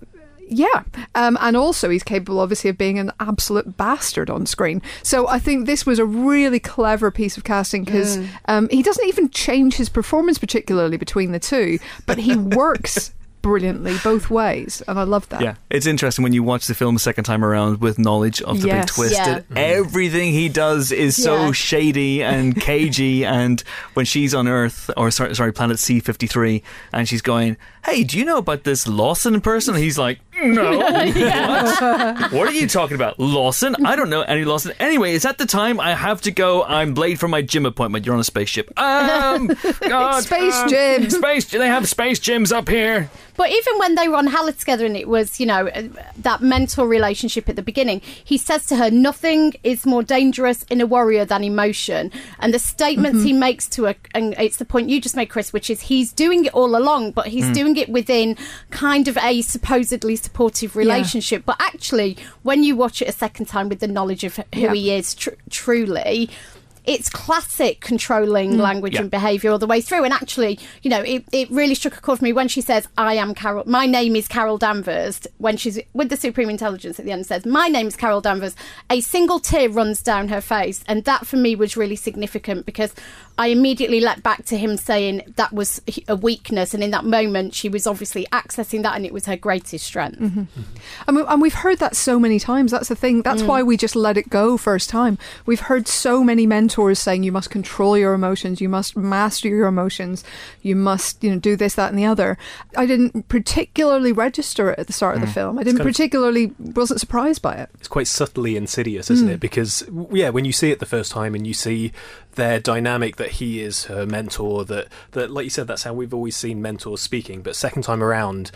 Yeah, and also he's capable, obviously, of being an absolute bastard on screen. So I think this was a really clever piece of casting because he doesn't even change his performance particularly between the two, but he works brilliantly both ways, and I love that. Yeah, it's interesting when you watch the film a second time around with knowledge of the big twist. Yeah. Everything he does is so shady and cagey. And when she's on Earth, or sorry, planet C-53, and she's going, "Hey, do you know about this Lawson person?" And he's like, "No." What are you talking about? Lawson? I don't know any Lawson. Anyway, it's at the time I have to go. I'm late for my gym appointment. You're on a spaceship. God, Space gym. They have space gyms up here. But even when they were on Hela together and it was, that mentor relationship at the beginning, he says to her, nothing is more dangerous in a warrior than emotion. And the statements he makes to her, and it's the point you just made, Chris, which is he's doing it all along, but he's doing it within kind of a supposedly supportive relationship. But actually, when you watch it a second time with the knowledge of who he is truly, it's classic controlling language and behaviour all the way through. And actually, it really struck a chord for me when she says, my name is Carol Danvers. When she's with the Supreme Intelligence at the end, says, my name is Carol Danvers. A single tear runs down her face. And that for me was really significant because I immediately leapt back to him saying that was a weakness. And in that moment, she was obviously accessing that and it was her greatest strength. And we've heard that so many times. That's the thing. That's why we just let it go first time. We've heard so many mentors saying you must control your emotions, you must master your emotions, you must do this, that and the other. I didn't particularly register it at the start of the film. I wasn't surprised by it. It's quite subtly insidious, isn't it? Because when you see it the first time and you see their dynamic, that he is her mentor, that like you said, that's how we've always seen mentors speaking, but second time around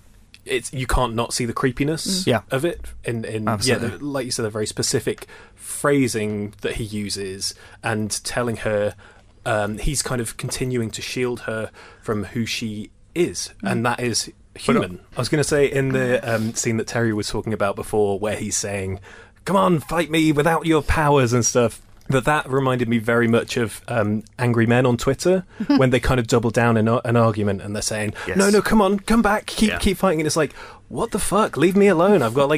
you can't not see the creepiness of it. Like you said, the very specific phrasing that he uses and telling her he's kind of continuing to shield her from who she is, and that is human. I was going to say in the scene that Terry was talking about before, where he's saying, "Come on, fight me without your powers" and stuff. That reminded me very much of angry men on Twitter when they kind of double down in an argument and they're saying, no, come on, come back, keep fighting. And it's like, what the fuck? Leave me alone. I've got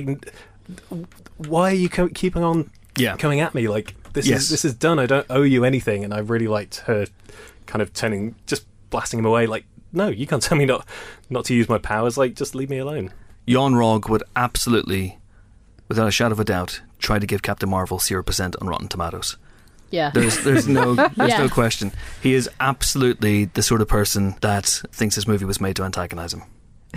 why are you keeping on coming at me? Like, this is done. I don't owe you anything. And I really liked her kind of just blasting him away. Like, no, you can't tell me not to use my powers. Like, just leave me alone. Jon Rogg would absolutely, without a shadow of a doubt, try to give Captain Marvel 0% on Rotten Tomatoes. Yeah. There's no question. He is absolutely the sort of person that thinks this movie was made to antagonise him.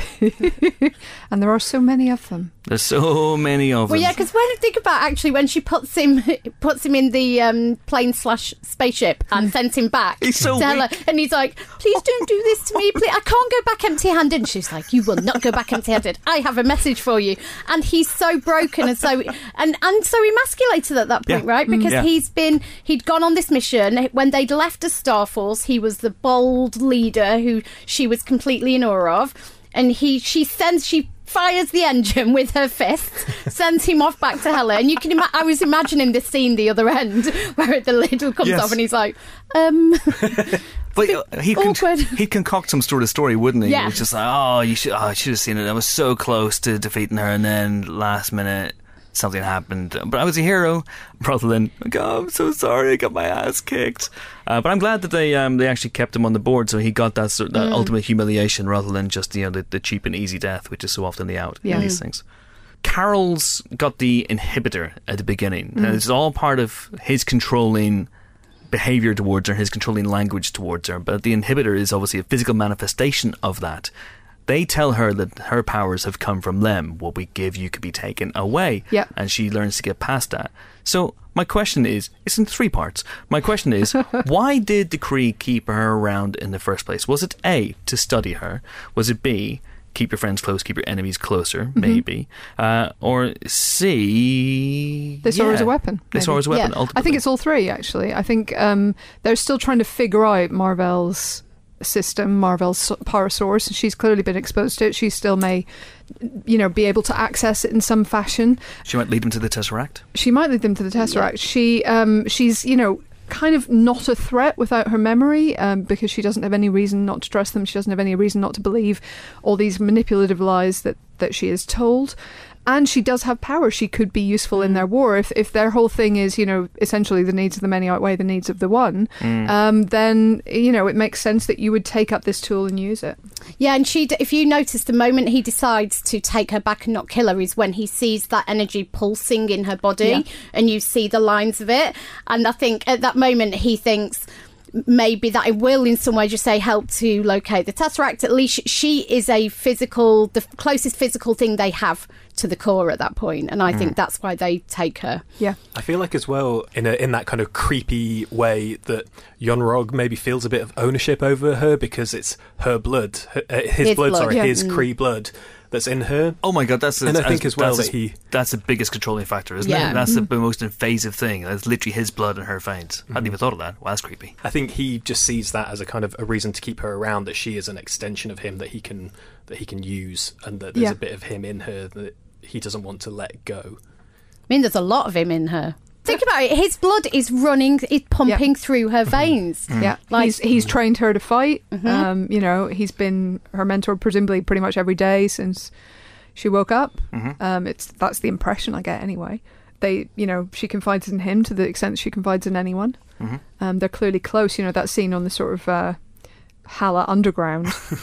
And there are so many of them. There's so many of them. Well, yeah, because when I think about actually when she puts him in the plane/spaceship and sends him back, he's so weak. And he's like, "Please don't do this to me. Please, I can't go back empty-handed." And she's like, "You will not go back empty-handed. I have a message for you." And he's so broken and so emasculated at that point, right? Because he'd gone on this mission when they'd left as Starforce. He was the bold leader who she was completely in awe of. And she fires the engine with her fists, sends him off back to Hela. And you can I was imagining this scene the other end where the lid comes off and he's like, But awkward. He'd concoct some sort of story, wouldn't he? Yeah. He was just like, I should have seen it. I was so close to defeating her, and then last minute something happened. But I was a hero, rather than, I'm so sorry, I got my ass kicked. But I'm glad that they actually kept him on the board, so he got that ultimate humiliation, rather than just the cheap and easy death, which is so often the out in these things. Carol's got the inhibitor at the beginning. And it's all part of his controlling behaviour towards her, his controlling language towards her. But the inhibitor is obviously a physical manifestation of that. They tell her that her powers have come from them. What we give you could be taken away. Yep. And she learns to get past that. So my question is, it's in 3 parts. My question is, why did the Kree keep her around in the first place? Was it A, to study her? Was it B, keep your friends close, keep your enemies closer, maybe? Or C... They saw her as a weapon. They saw her as a weapon, ultimately. I think it's all 3, actually. I think they're still trying to figure out Mar-Vell's system, Mar-Vell's power source. She's clearly been exposed to it. She still may, be able to access it in some fashion. She might lead them to the Tesseract. She might lead them to the Tesseract. She's, kind of not a threat without her memory, because she doesn't have any reason not to trust them. She doesn't have any reason not to believe all these manipulative lies that that she is told. And she does have power. She could be useful in their war. If their whole thing is, essentially the needs of the many outweigh the needs of the one, then, it makes sense that you would take up this tool and use it. Yeah, and if you notice, the moment he decides to take her back and not kill her is when he sees that energy pulsing in her body, and you see the lines of it. And I think at that moment he thinks maybe that it will in some way just say help to locate the Tesseract. At least she is the closest physical thing they have to the core at that point, and I think that's why they take her. Yeah, I feel like as well in that kind of creepy way that Yon-Rogg maybe feels a bit of ownership over her because it's her blood, his Kree blood that's in her. Oh my god, that's the biggest controlling factor, isn't it? That's the most invasive thing. That's literally his blood in her veins. I hadn't even thought of that. Wow, that's creepy. I think he just sees that as a kind of a reason to keep her around, that she is an extension of him that he can use, and that there's a bit of him in her that he doesn't want to let go. I mean, there's a lot of him in her. Think about it. His blood is pumping through her veins. Yeah, he's trained her to fight. He's been her mentor presumably pretty much every day since she woke up. That's the impression I get anyway. She confides in him to the extent that she confides in anyone. They're clearly close. That scene on the sort of Hala underground.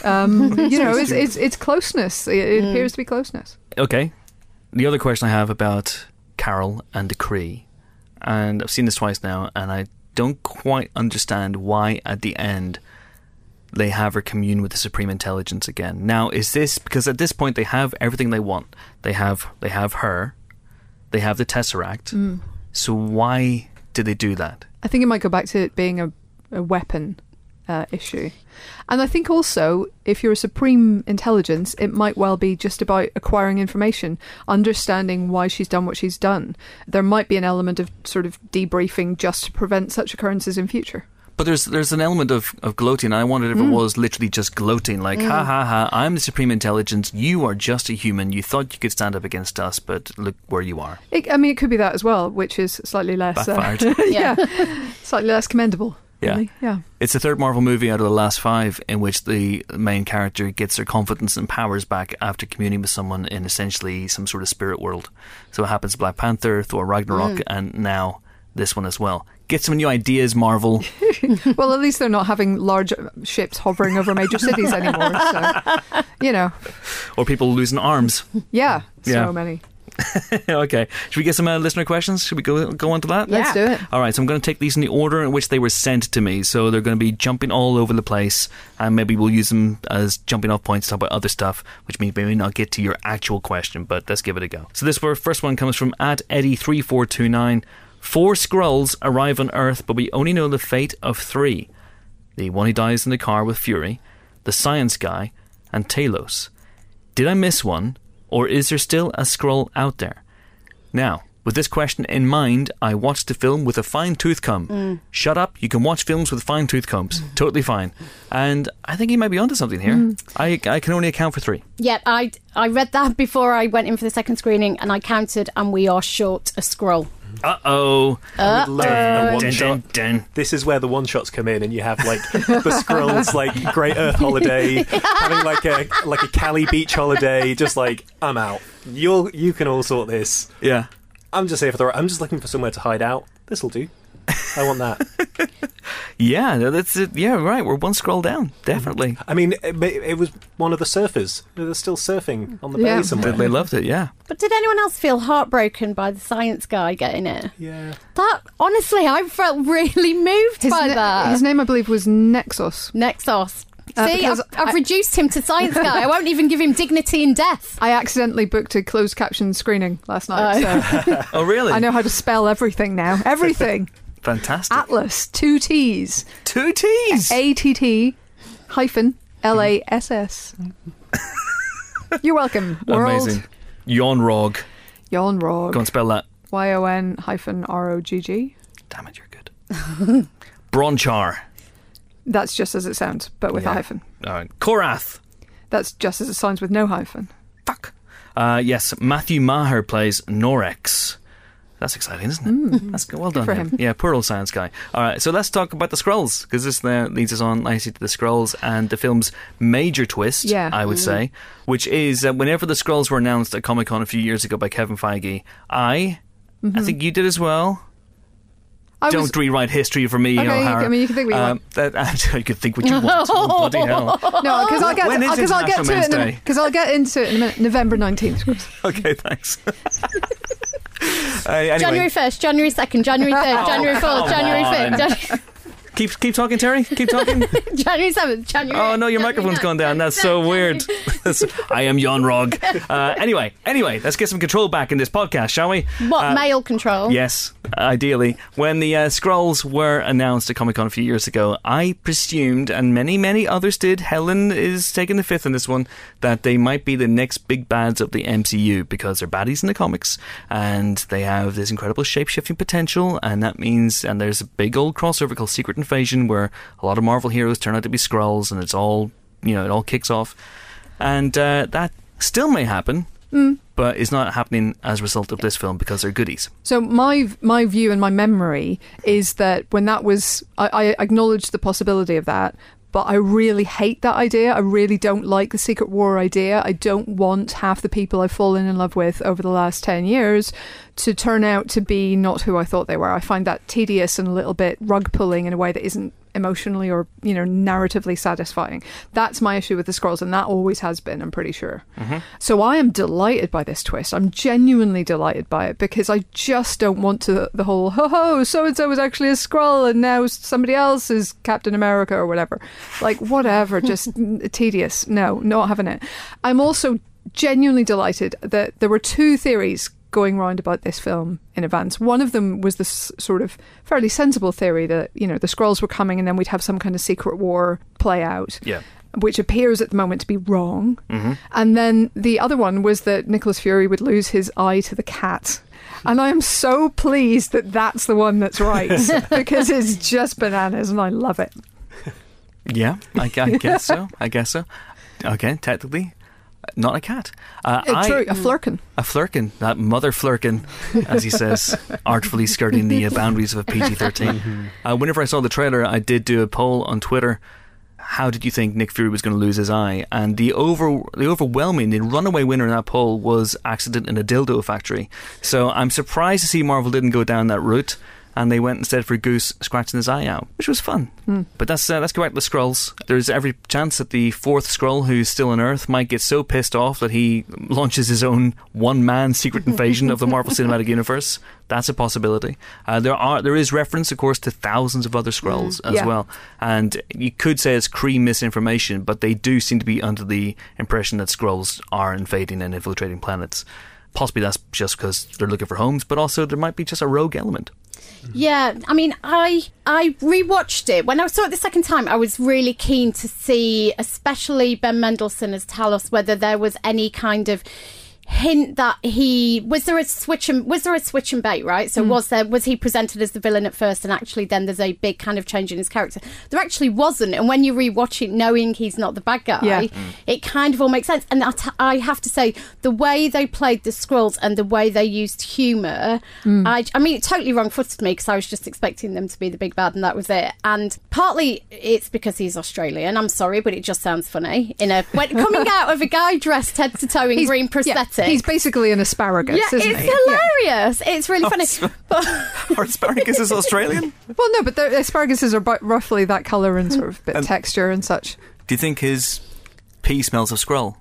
It's closeness. It appears to be closeness. Okay. The other question I have about Carol and the Kree, and I've seen this twice now, and I don't quite understand why at the end they have her commune with the Supreme Intelligence again. Now, is this because at this point they have everything they want? They have her, they have the Tesseract. So why did they do that? I think it might go back to it being a weapon issue. And I think also, if you're a Supreme Intelligence, it might well be just about acquiring information, understanding why she's done what she's done. There might be an element of sort of debriefing just to prevent such occurrences in future. But there's an element of gloating, and I wondered if it was literally just gloating, like, ha ha ha, I'm the Supreme Intelligence, you are just a human, you thought you could stand up against us, but look where you are. It could be that as well, which is slightly less... Backfired. Slightly less commendable. Really. Yeah. It's the third Marvel movie out of the last 5 in which the main character gets their confidence and powers back after communing with someone in essentially some sort of spirit world. So it happens to Black Panther, Thor Ragnarok, and now this one as well. Get some new ideas, Marvel. Well, at least they're not having large ships hovering over major cities anymore. So, Or people losing arms. Yeah, so many. Okay. Should we get some listener questions? Should we go on to that? Let's do it. All right, so I'm going to take these in the order in which they were sent to me. So they're going to be jumping all over the place, and maybe we'll use them as jumping off points to talk about other stuff, which means we may not get to your actual question, but let's give it a go. So this first one comes from @Eddie3429. 4 Skrulls arrive on Earth, but we only know the fate of 3. The one who dies in the car with Fury, the science guy, and Talos. Did I miss one? Or is there still a Skrull out there? Now, with this question in mind, I watched the film with a fine-tooth comb. Shut up, you can watch films with fine-tooth combs. Totally fine. And I think he might be onto something here. I can only account for 3. Yeah, I read that before I went in for the second screening, and I counted, and we are short a Skrull. Uh-oh. I would love a one-shot. Dun. This is where the one-shots come in, and you have like the Skrulls, like Great Earth holiday, having like a Cali beach holiday. Just like, I'm out. You can all sort this. Yeah. I'm just here for I'm just looking for somewhere to hide out. This'll do. I want that. Yeah, that's it. Yeah, right. We're 1 Skrull down. Definitely. I mean, it was one of the surfers. They're still surfing on the bay somewhere. They loved it, yeah. But did anyone else feel heartbroken by the science guy getting it? Yeah. That, honestly, I felt really moved by that. His name, I believe, was Nexus. See, I've reduced him to science guy. I won't even give him dignity in death. I accidentally booked a closed caption screening last night. So Oh, really? I know how to spell everything now. Everything. Fantastic. Atlas, 2 T's. 2 T's? ATT-LASS. You're welcome, world. Amazing. Yon-Rogg. Yon-Rogg. Go and spell that. YON-ROGG. Damn it, you're good. Bronchar. That's just as it sounds, but with a hyphen. All right. Korath. That's just as it sounds with no hyphen. Fuck. Yes, Matthew Maher plays Norex. That's exciting, isn't it? That's good. Well done for him. him. Yeah, poor old science guy. All right, so let's talk about the Skrulls, because this leads us on nicely to the Skrulls and the film's major twist, I would say, which is that whenever the Skrulls were announced at Comic-Con a few years ago by Kevin Feige, I think you did as well. Don't rewrite history for me, okay, O'Hara. I mean, you can think what you want. You can think what you want. Oh, bloody hell. No, because I'll get When is to International Men's Day? it. Because I'll get into it in a minute. November 19th. Okay, thanks. Anyway. January 1st, January 2nd, January 3rd, January 4th, January 5th. Keep talking, Terry. Keep talking. January 7th, January 8th. Oh no, your microphone's gone down. That's so weird. I am Jon Rog. Anyway, let's get some control back in this podcast, shall we? What, male control? Yes, ideally. When the Skrulls were announced at Comic-Con a few years ago, I presumed, and many others did, Helen is taking the fifth in this one, that they might be the next big bads of the MCU, because they're baddies in the comics, and they have this incredible shape-shifting potential, and that means, and there's a big old crossover called Secret Invasion, where a lot of Marvel heroes turn out to be Skrulls, and it's all, it all kicks off. And that still may happen, but is not happening as a result of this film because they're goodies. So my view and my memory is that when that was, I acknowledged the possibility of that, but I really hate that idea. I really don't like the Secret War idea. I don't want half the people I've fallen in love with over the last 10 years to turn out to be not who I thought they were. I find that tedious and a little bit rug pulling in a way that isn't emotionally or narratively satisfying. That's my issue with the Skrulls, and that always has been, I'm pretty sure. So I am delighted by this twist. I'm genuinely delighted by it, because I just don't want to the whole ho so and so was actually a Skrull and now somebody else is Captain America or whatever. Like, whatever, just tedious. No, not having it. I'm also genuinely delighted that there were two theories going round about this film in advance. One of them was this sort of fairly sensible theory that, the Skrulls were coming and then we'd have some kind of secret war play out. Yeah. Which appears at the moment to be wrong. And then the other one was that Nicholas Fury would lose his eye to the cat. And I am so pleased that that's the one that's right, because it's just bananas and I love it. Yeah, I guess so. Okay, technically, not a cat. True, a flurkin. A flurkin, that mother flurkin, as he says, artfully skirting the boundaries of a PG-13. Whenever I saw the trailer, I did do a poll on Twitter. How did you think Nick Fury was going to lose his eye? And the runaway winner in that poll was Accident in a Dildo Factory. So I'm surprised to see Marvel didn't go down that route, and they went instead for Goose scratching his eye out, which was fun. But let's go back to the Skrulls. There's every chance that the fourth Skrull, who's still on Earth, might get so pissed off that he launches his own one-man secret invasion of the Marvel Cinematic Universe. That's a possibility. There is reference, of course, to thousands of other Skrulls as well. And you could say it's Kree misinformation, but they do seem to be under the impression that Skrulls are invading and infiltrating planets. Possibly that's just because they're looking for homes, but also there might be just a rogue element. Yeah, I mean, I rewatched it. When I saw it the second time, I was really keen to see, especially Ben Mendelsohn as Talos, whether there was any kind of hint that was there a switch and bait, right? So was he presented as the villain at first, and actually then there's a big kind of change in his character? There actually wasn't, and when you rewatch it knowing he's not the bad guy, it kind of all makes sense. And I have to say, the way they played the Skrulls and the way they used humour, I mean, it totally wrong-footed me, because I was just expecting them to be the big bad and that was it. And partly it's because he's Australian, I'm sorry, but it just sounds funny coming out of a guy dressed head to toe in green prosthetics. He's basically an asparagus, isn't he? Hilarious. It's really funny. Are asparaguses Australian? Well, no, but the asparaguses are roughly that colour and sort of bit texture and such. Do you think his pee smells of Skrull?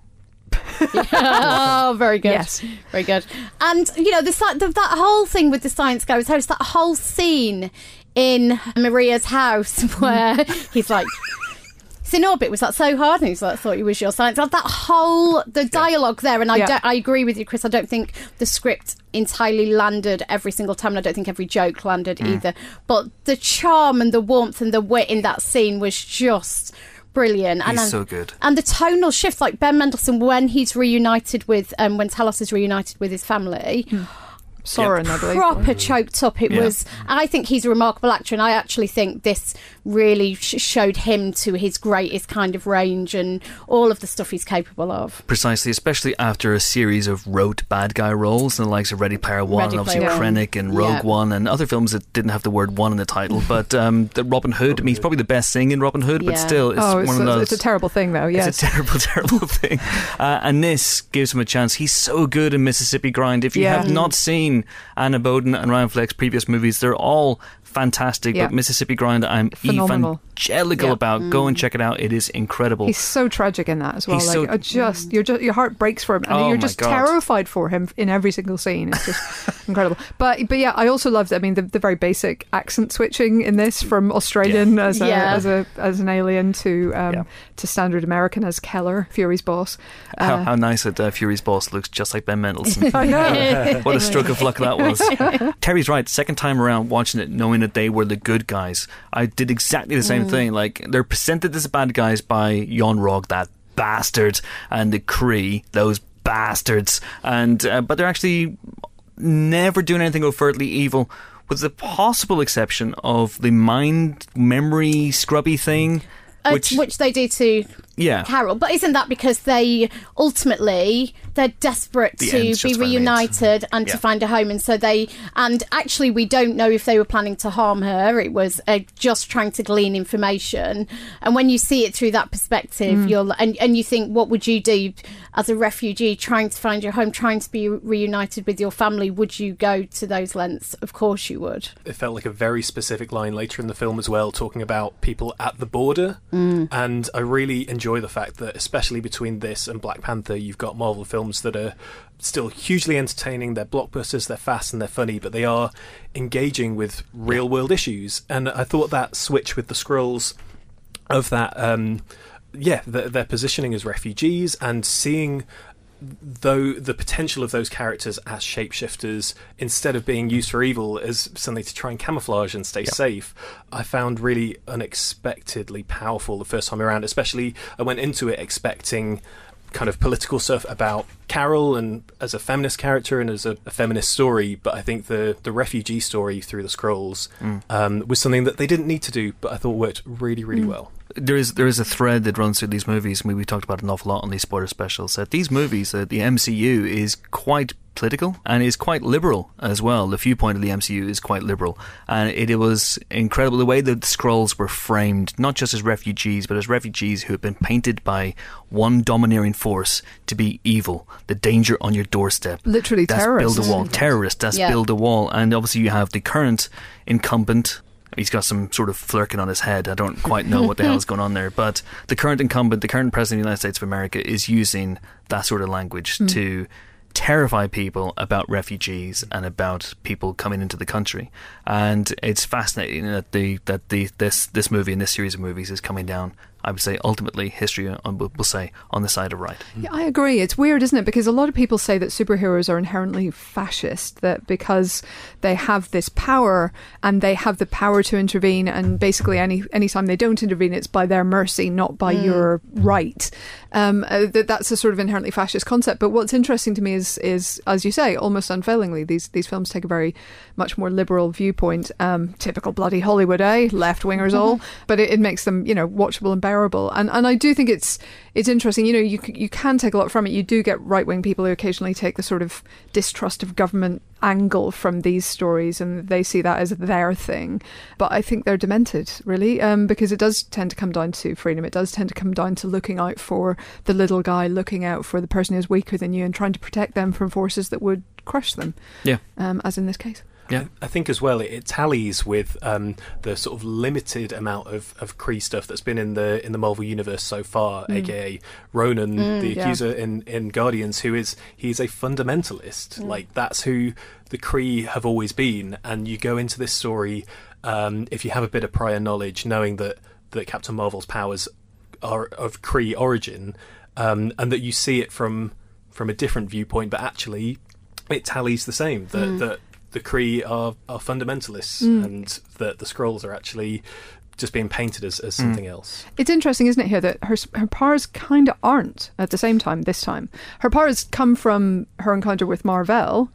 Oh, very good. Yes. Very good. And, that whole thing with the Science Guy, host, that whole scene in Maria's house where he's like... It's in orbit. Was that so hard? And he's like, I thought you was your science. The dialogue there, and I agree with you, Chris. I don't think the script entirely landed every single time, and I don't think every joke landed either. But the charm and the warmth and the wit in that scene was just brilliant. He's so good. And the tonal shift, like Ben Mendelsohn, when he's reunited with, when Talos is reunited with his family... Soren, I believe. Proper choked up. It was. I think he's a remarkable actor, and I actually think this really showed him to his greatest kind of range and all of the stuff he's capable of. Precisely, especially after a series of rote bad guy roles, and the likes of Ready Player One, and obviously Krennic and Rogue One, and other films that didn't have the word "one" in the title. But the Robin Hood, I mean, he's probably the best thing in Robin Hood, but still, it's one of those. It's a terrible thing, though. Yes, it's a terrible, terrible thing. And this gives him a chance. He's so good in Mississippi Grind. If you have not seen Anna Boden and Ryan Fleck's previous movies, they're all fantastic, but Mississippi Grind I'm evangelical about. Go and check it out. It is incredible. He's so tragic in that as well. Your heart breaks for him, and you're just terrified for him in every single scene. It's just incredible. But yeah, I also loved, I mean, the very basic accent switching in this from Australian as an alien to standard American as Keller, Fury's boss. How nice that Fury's boss looks just like Ben Mendelsohn. I know. What a stroke of luck that was. Terry's right. Second time around watching it, knowing that they were the good guys, I did exactly the same thing. Like, they're presented as bad guys by Jon Rog, that bastard, and the Kree, those bastards, and but they're actually never doing anything overtly evil, with the possible exception of the mind memory scrubby thing, which they do to Carol. But isn't that because they're desperate to be reunited and to find a home, and so and actually we don't know if they were planning to harm her. It was just trying to glean information, and when you see it through that perspective, you think, what would you do as a refugee trying to find your home, trying to be reunited with your family? Would you go to those lengths? Of course you would. It felt like a very specific line later in the film as well, talking about people at the border, and I really enjoy the fact that, especially between this and Black Panther, you've got Marvel films that are still hugely entertaining. They're blockbusters, they're fast and they're funny, but they are engaging with real world issues. And I thought that switch with the Skrulls of that their positioning as refugees, and seeing the potential of those characters as shapeshifters instead of being used for evil as something to try and camouflage and stay safe, I found really unexpectedly powerful the first time around. Especially, I went into it expecting kind of political stuff about Carol and as a feminist character and as a feminist story, but I think the refugee story through the Skrulls was something that they didn't need to do, but I thought worked really, really well. There is a thread that runs through these movies, and we talked about it an awful lot on these spoiler specials, that these movies, the MCU is quite political and is quite liberal as well. The viewpoint of the MCU is quite liberal, and it was incredible the way that the Skrulls were framed, not just as refugees, but as refugees who have been painted by one domineering force to be evil, the danger on your doorstep. Literally terrorists. Build a wall. Terrorists, that's build a wall. And obviously you have the current incumbent. He's got some sort of flirking on his head. I don't quite know what the hell is going on there. But the current incumbent, the current president of the United States of America, is using that sort of language to terrify people about refugees and about people coming into the country. And it's fascinating that this movie and this series of movies is coming down, I would say, ultimately history, we'll say, on the side of right. Yeah, I agree. It's weird, isn't it? Because a lot of people say that superheroes are inherently fascist, that because they have this power and they have the power to intervene, and basically any time they don't intervene, it's by their mercy, not by your right. That's a sort of inherently fascist concept. But what's interesting to me is, as you say, almost unfailingly, these films take a very much more liberal viewpoint. Typical bloody Hollywood, left-wingers all. But it makes them, watchable and bearable. And I do think it's interesting. You can take a lot from it. You do get right-wing people who occasionally take the sort of distrust of government angle from these stories, and they see that as their thing. But I think they're demented, really, because it does tend to come down to freedom. It does tend to come down to looking out for the little guy, looking out for the person who's weaker than you, and trying to protect them from forces that would crush them. Yeah. As in this case. Yeah, I think as well it tallies with the sort of limited amount of Kree stuff that's been in the Marvel universe so far, aka Ronan, the Accuser in Guardians, he's a fundamentalist. Like, that's who the Kree have always been, and you go into this story if you have a bit of prior knowledge, knowing that Captain Marvel's powers are of Kree origin, and that you see it from a different viewpoint, but actually it tallies the same. That the Kree are fundamentalists, and that the Skrulls are actually just being painted as something else. It's interesting, isn't it, here, that her powers kind of aren't at the same time this time. Her powers come from her encounter with Mar-Vell,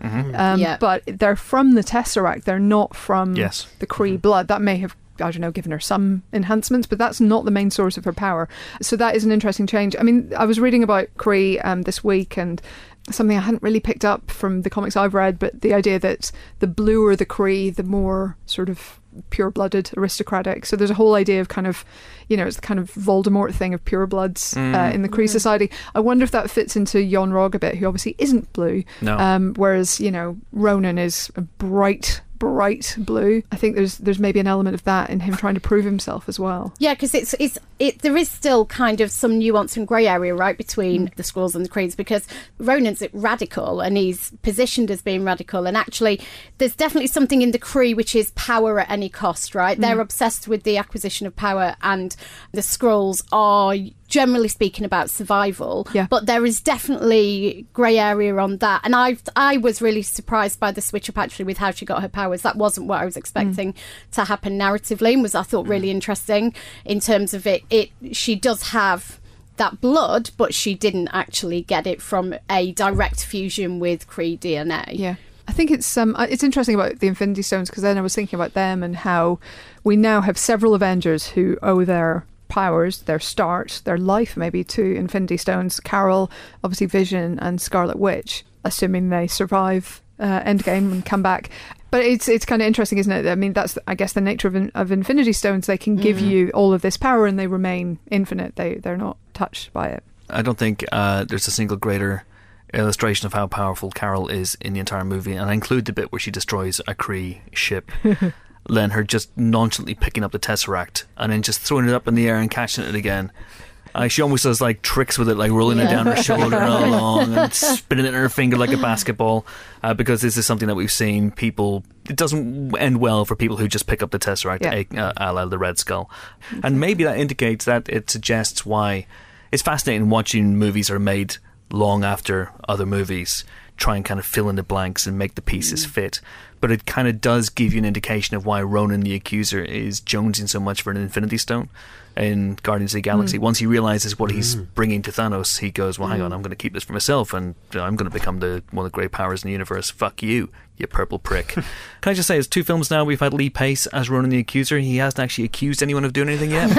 but they're from the Tesseract. They're not from the Kree blood. That may have, I don't know, given her some enhancements, but that's not the main source of her power. So that is an interesting change. I mean, I was reading about Kree this week, and something I hadn't really picked up from the comics I've read, but the idea that the bluer the Kree, the more sort of pure-blooded, aristocratic. So there's a whole idea of kind of, it's the kind of Voldemort thing of purebloods in the Kree society. I wonder if that fits into Yon-Rogg a bit, who obviously isn't blue. No. Whereas, Ronan is a bright blue. I think there's maybe an element of that in him trying to prove himself as well. Yeah, because there is still kind of some nuance and grey area, right, between the Skrulls and the Krees, because Ronan's radical and he's positioned as being radical, and actually there's definitely something in the Kree which is power at any cost, right? They're obsessed with the acquisition of power, and the Skrulls are generally speaking about survival, but there is definitely grey area on that. And I was really surprised by the switch up actually with how she got her powers. That wasn't what I was expecting to happen narratively, and was, I thought, really interesting in terms of it. She does have that blood, but she didn't actually get it from a direct fusion with Kree DNA. Yeah. I think it's interesting about the Infinity Stones, because then I was thinking about them and how we now have several Avengers who owe their powers, their start, their life maybe, to Infinity Stones. Carol, obviously Vision, and Scarlet Witch, assuming they survive Endgame and come back. But it's kind of interesting, isn't it? I mean, that's, I guess, the nature of Infinity Stones. They can give you all of this power and they remain infinite. They're not touched by it. I don't think there's a single greater illustration of how powerful Carol is in the entire movie, and I include the bit where she destroys a Kree ship. Then her just nonchalantly picking up the Tesseract and then just throwing it up in the air and catching it again. She almost does like tricks with it, like rolling it down her shoulder along and spinning it in her finger like a basketball, because this is something that we've seen people... It doesn't end well for people who just pick up the Tesseract, a la the Red Skull. And maybe that indicates that it suggests why... It's fascinating watching movies that are made long after other movies try and kind of fill in the blanks and make the pieces fit. But it kind of does give you an indication of why Ronan the Accuser is jonesing so much for an Infinity Stone in Guardians of the Galaxy. Once he realises what he's bringing to Thanos, he goes, well, hang on, I'm going to keep this for myself, and I'm going to become one of the great powers in the universe. Fuck you, you purple prick. Can I just say, it's 2 films now we've had Lee Pace as Ronan the Accuser. He hasn't actually accused anyone of doing anything yet.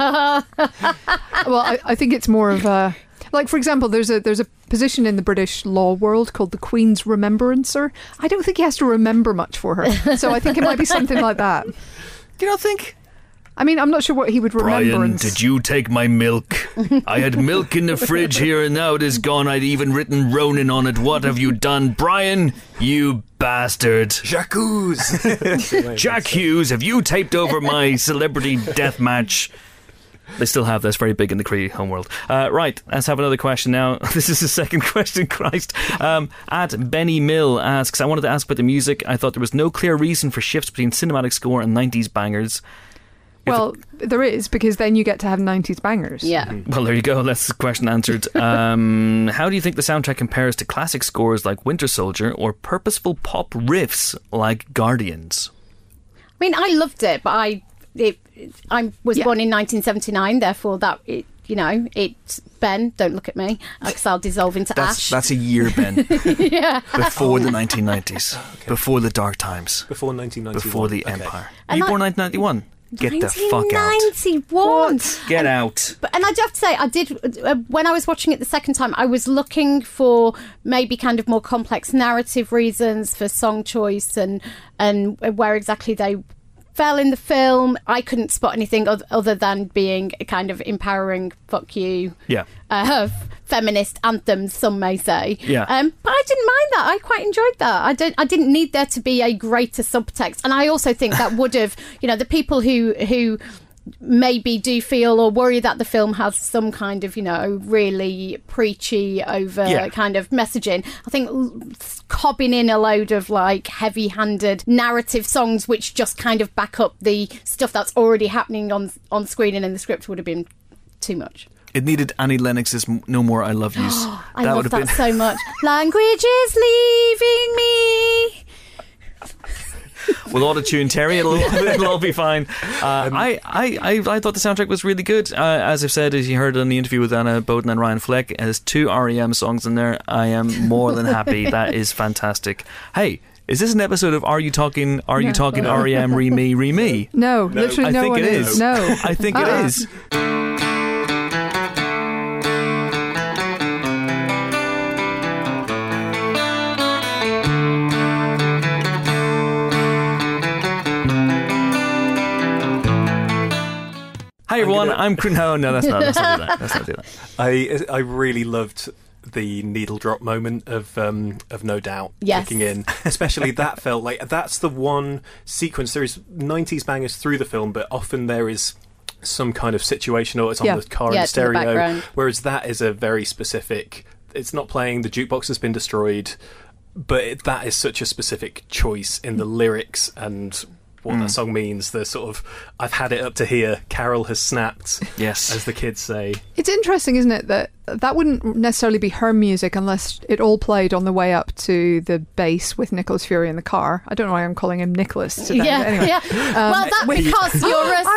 Well, I think it's more of a... Like, for example, there's a position in the British law world called the Queen's Remembrancer. I don't think he has to remember much for her. So I think it might be something like that. You don't think? I mean, I'm not sure what he would remember. Brian, did you take my milk? I had milk in the fridge here and now it is gone. I'd even written Ronan on it. What have you done, Brian? You bastard. Jacques Hughes. Jack Hughes, have you taped over my celebrity death match? They still have this very big in the Kree homeworld. Right, let's have another question now. This is the second question, Christ. At Benny Mill asks, I wanted to ask about the music. I thought there was no clear reason for shifts between cinematic score and 90s bangers. Well, there is, because then you get to have 90s bangers. Yeah. Well, there you go. That's the question answered. How do you think the soundtrack compares to classic scores like Winter Soldier or purposeful pop riffs like Guardians? I mean, I loved it, but I was born in 1979, therefore it's Ben, don't look at me, because I'll dissolve into ash. That's a year, Ben. Yeah. Before the 1990s. Okay. Before the dark times. Before 1991. Before the Empire. Were you born 1991? Get the fuck out. 1991. Get out. And I do have to say, I did, when I was watching it the second time, I was looking for maybe kind of more complex narrative reasons for song choice and where exactly they fell in the film. I couldn't spot anything other than being a kind of empowering fuck you feminist anthems, some may say. Yeah. But I didn't mind that. I quite enjoyed that. I didn't need there to be a greater subtext. And I also think that would have, the people who maybe do feel or worry that the film has some kind of, really preachy over kind of messaging. I think cobbing in a load of like heavy-handed narrative songs which just kind of back up the stuff that's already happening on screen and in the script would have been too much. It needed Annie Lennox's No More I Love Yous. I love that so much. Language is leaving me. We'll auto-tune Terry. It'll all be fine. I thought the soundtrack was really good. As I've said, as you heard in the interview with Anna Boden and Ryan Fleck, it has 2 REM songs in there. I am more than happy. That is fantastic. Hey, is this an episode of Are You Talking REM, Re Me? No, literally no one is. No. I think it is. Hi everyone, I'm no, let's not do that. I really loved the needle drop moment of No Doubt kicking in. Especially that felt like that's the one sequence. There is 90s bangers through the film, but often there is some kind of situation, or it's on the car and stereo. Whereas that is a very specific. It's not playing. The jukebox has been destroyed, but that is such a specific choice in the lyrics and what that song means. The sort of I've had it up to here. Carol has snapped. Yes, as the kids say. It's interesting, isn't it, that wouldn't necessarily be her music unless it all played on the way up to the bass with Nicholas Fury in the car. I don't know why I'm calling him Nicholas today. Yeah, anyway. yeah. Well, that's because you're a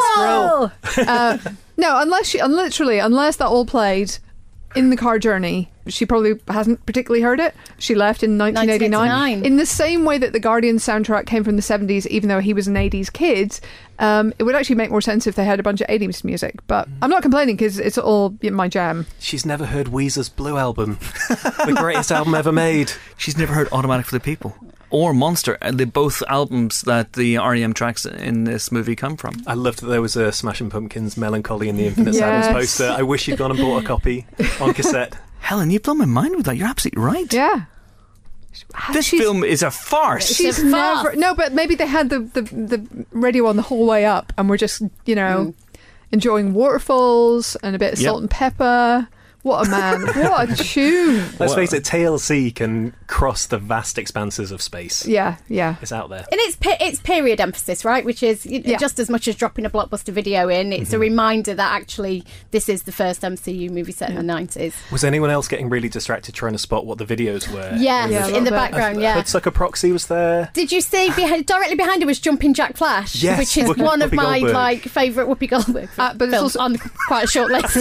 Skrull. No, unless that all played in the car journey. She probably hasn't particularly heard it. She left in 1989. In the same way that the Guardian soundtrack came from the 70s, even though he was an 80s kid, it would actually make more sense if they had a bunch of 80s music. But I'm not complaining because it's all my jam. She's never heard Weezer's Blue album. The greatest album ever made. She's never heard Automatic for the People or Monster, both albums that the REM tracks in this movie come from. I loved that there was a Smashing Pumpkins Melancholy in the Infinite Sadness poster. I wish you'd gone and bought a copy on cassette. Helen, you've blown my mind with that. You're absolutely right. Yeah. This film is a farce. She's never... No, but maybe they had the radio on the whole way up and we're just, enjoying waterfalls and a bit of salt and pepper. What a man. What a tune. Let's face it, TLC can cross the vast expanses of space. Yeah. It's out there. And it's period emphasis, right? Which is just as much as dropping a blockbuster video in. It's a reminder that actually this is the first MCU movie set in the 90s. Was anyone else getting really distracted trying to spot what the videos were? Yes, in the background, Hoodsucker Proxy was there. Did you see directly behind her was Jumping Jack Flash? Yes, which is one of my favourite Whoopi Goldberg but it's films also on quite a short list.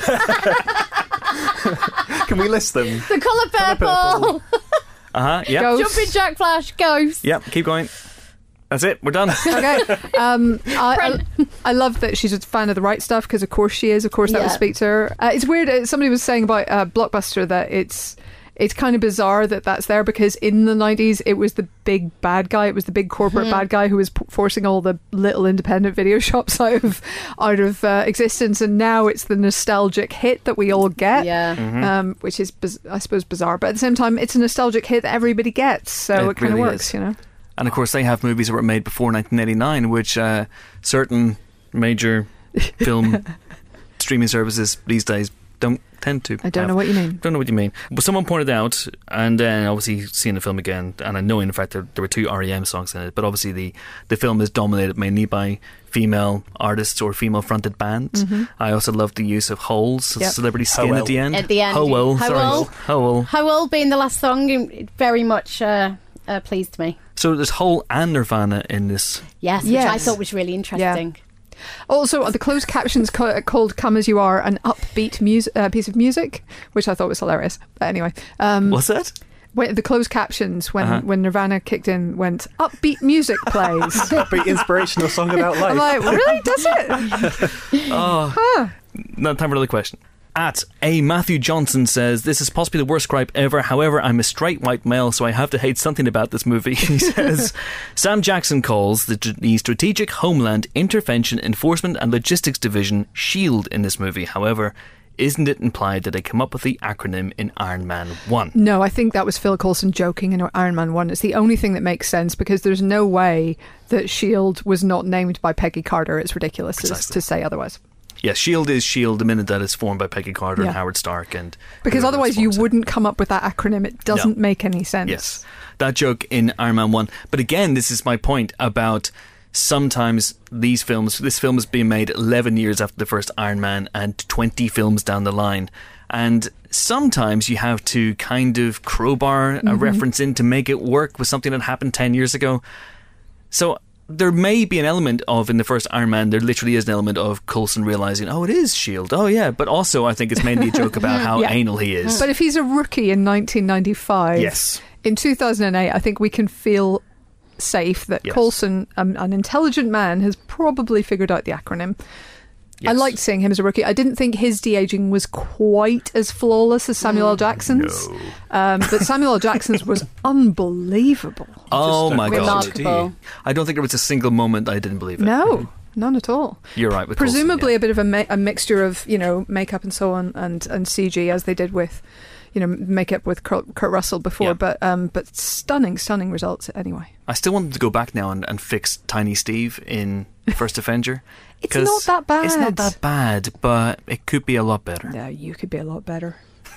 Can we list them? The Colour Purple. Yep. Ghost. Jumping Jack Flash. Ghost. Yep, keep going. That's it, we're done. Okay. I love that she's a fan of the right stuff because of course she is. Of course that would speak to her. It's weird, somebody was saying about Blockbuster that it's kind of bizarre that that's there because in the 90s it was the big bad guy, it was the big corporate bad guy who was forcing all the little independent video shops out of existence, and now it's the nostalgic hit that we all get, which is I suppose bizarre, but at the same time it's a nostalgic hit that everybody gets, so it kind of works, And of course they have movies that were made before 1989 which certain major film streaming services these days don't tend to. I don't know what you mean. Don't know what you mean. But someone pointed out, and then obviously seeing the film again, and I know in fact there were 2 REM songs in it, but obviously the film is dominated mainly by female artists or female fronted bands. I also love the use of Hole's Celebrity Skin at the end. Howell being the last song very much pleased me. So there's Hole and Nirvana in this. Yes, which I thought was really interesting. Yeah. Also, the closed captions called "Come As You Are" an upbeat piece of music, which I thought was hilarious. But anyway, what's that? The closed captions when Nirvana kicked in went upbeat music plays. Upbeat inspirational song about life. I'm like, really? Does it? No time for another question. At A. Matthew Johnson says, this is possibly the worst gripe ever. However, I'm a straight white male, so I have to hate something about this movie. He says, Sam Jackson calls the Strategic Homeland Intervention Enforcement and Logistics Division SHIELD in this movie. However, isn't it implied that they come up with the acronym in Iron Man 1? No, I think that was Phil Coulson joking in Iron Man 1. It's the only thing that makes sense because there's no way that SHIELD was not named by Peggy Carter. It's ridiculous to say otherwise. Yeah, S.H.I.E.L.D. is S.H.I.E.L.D. the minute that it's formed by Peggy Carter and Howard Stark. Because otherwise you wouldn't come up with that acronym. It doesn't make any sense. Yes, that joke in Iron Man 1. But again, this is my point about sometimes this film is being made 11 years after the first Iron Man and 20 films down the line. And sometimes you have to kind of crowbar a reference in to make it work with something that happened 10 years ago. So there may be an element of, in the first Iron Man, there literally is an element of Coulson realising, oh, it is S.H.I.E.L.D. Oh, yeah. But also, I think it's mainly a joke about how anal he is. But if he's a rookie in 1995, yes. In 2008, I think we can feel safe that Coulson, an intelligent man, has probably figured out the acronym. Yes. I liked seeing him as a rookie. I didn't think his de-aging was quite as flawless as Samuel L. Jackson's. No. But Samuel L. Jackson's was unbelievable. Oh my God. Remarkable. I don't think there was a single moment I didn't believe it. No, none at all. You're right with presumably Coulson, a bit of a mixture of, makeup and so on and CG, as they did with, makeup with Kurt Russell before. Yeah. But stunning results anyway. I still want them to go back now and fix Tiny Steve in First Avenger. It's not that bad. It's not that bad, but it could be a lot better. Yeah, you could be a lot better.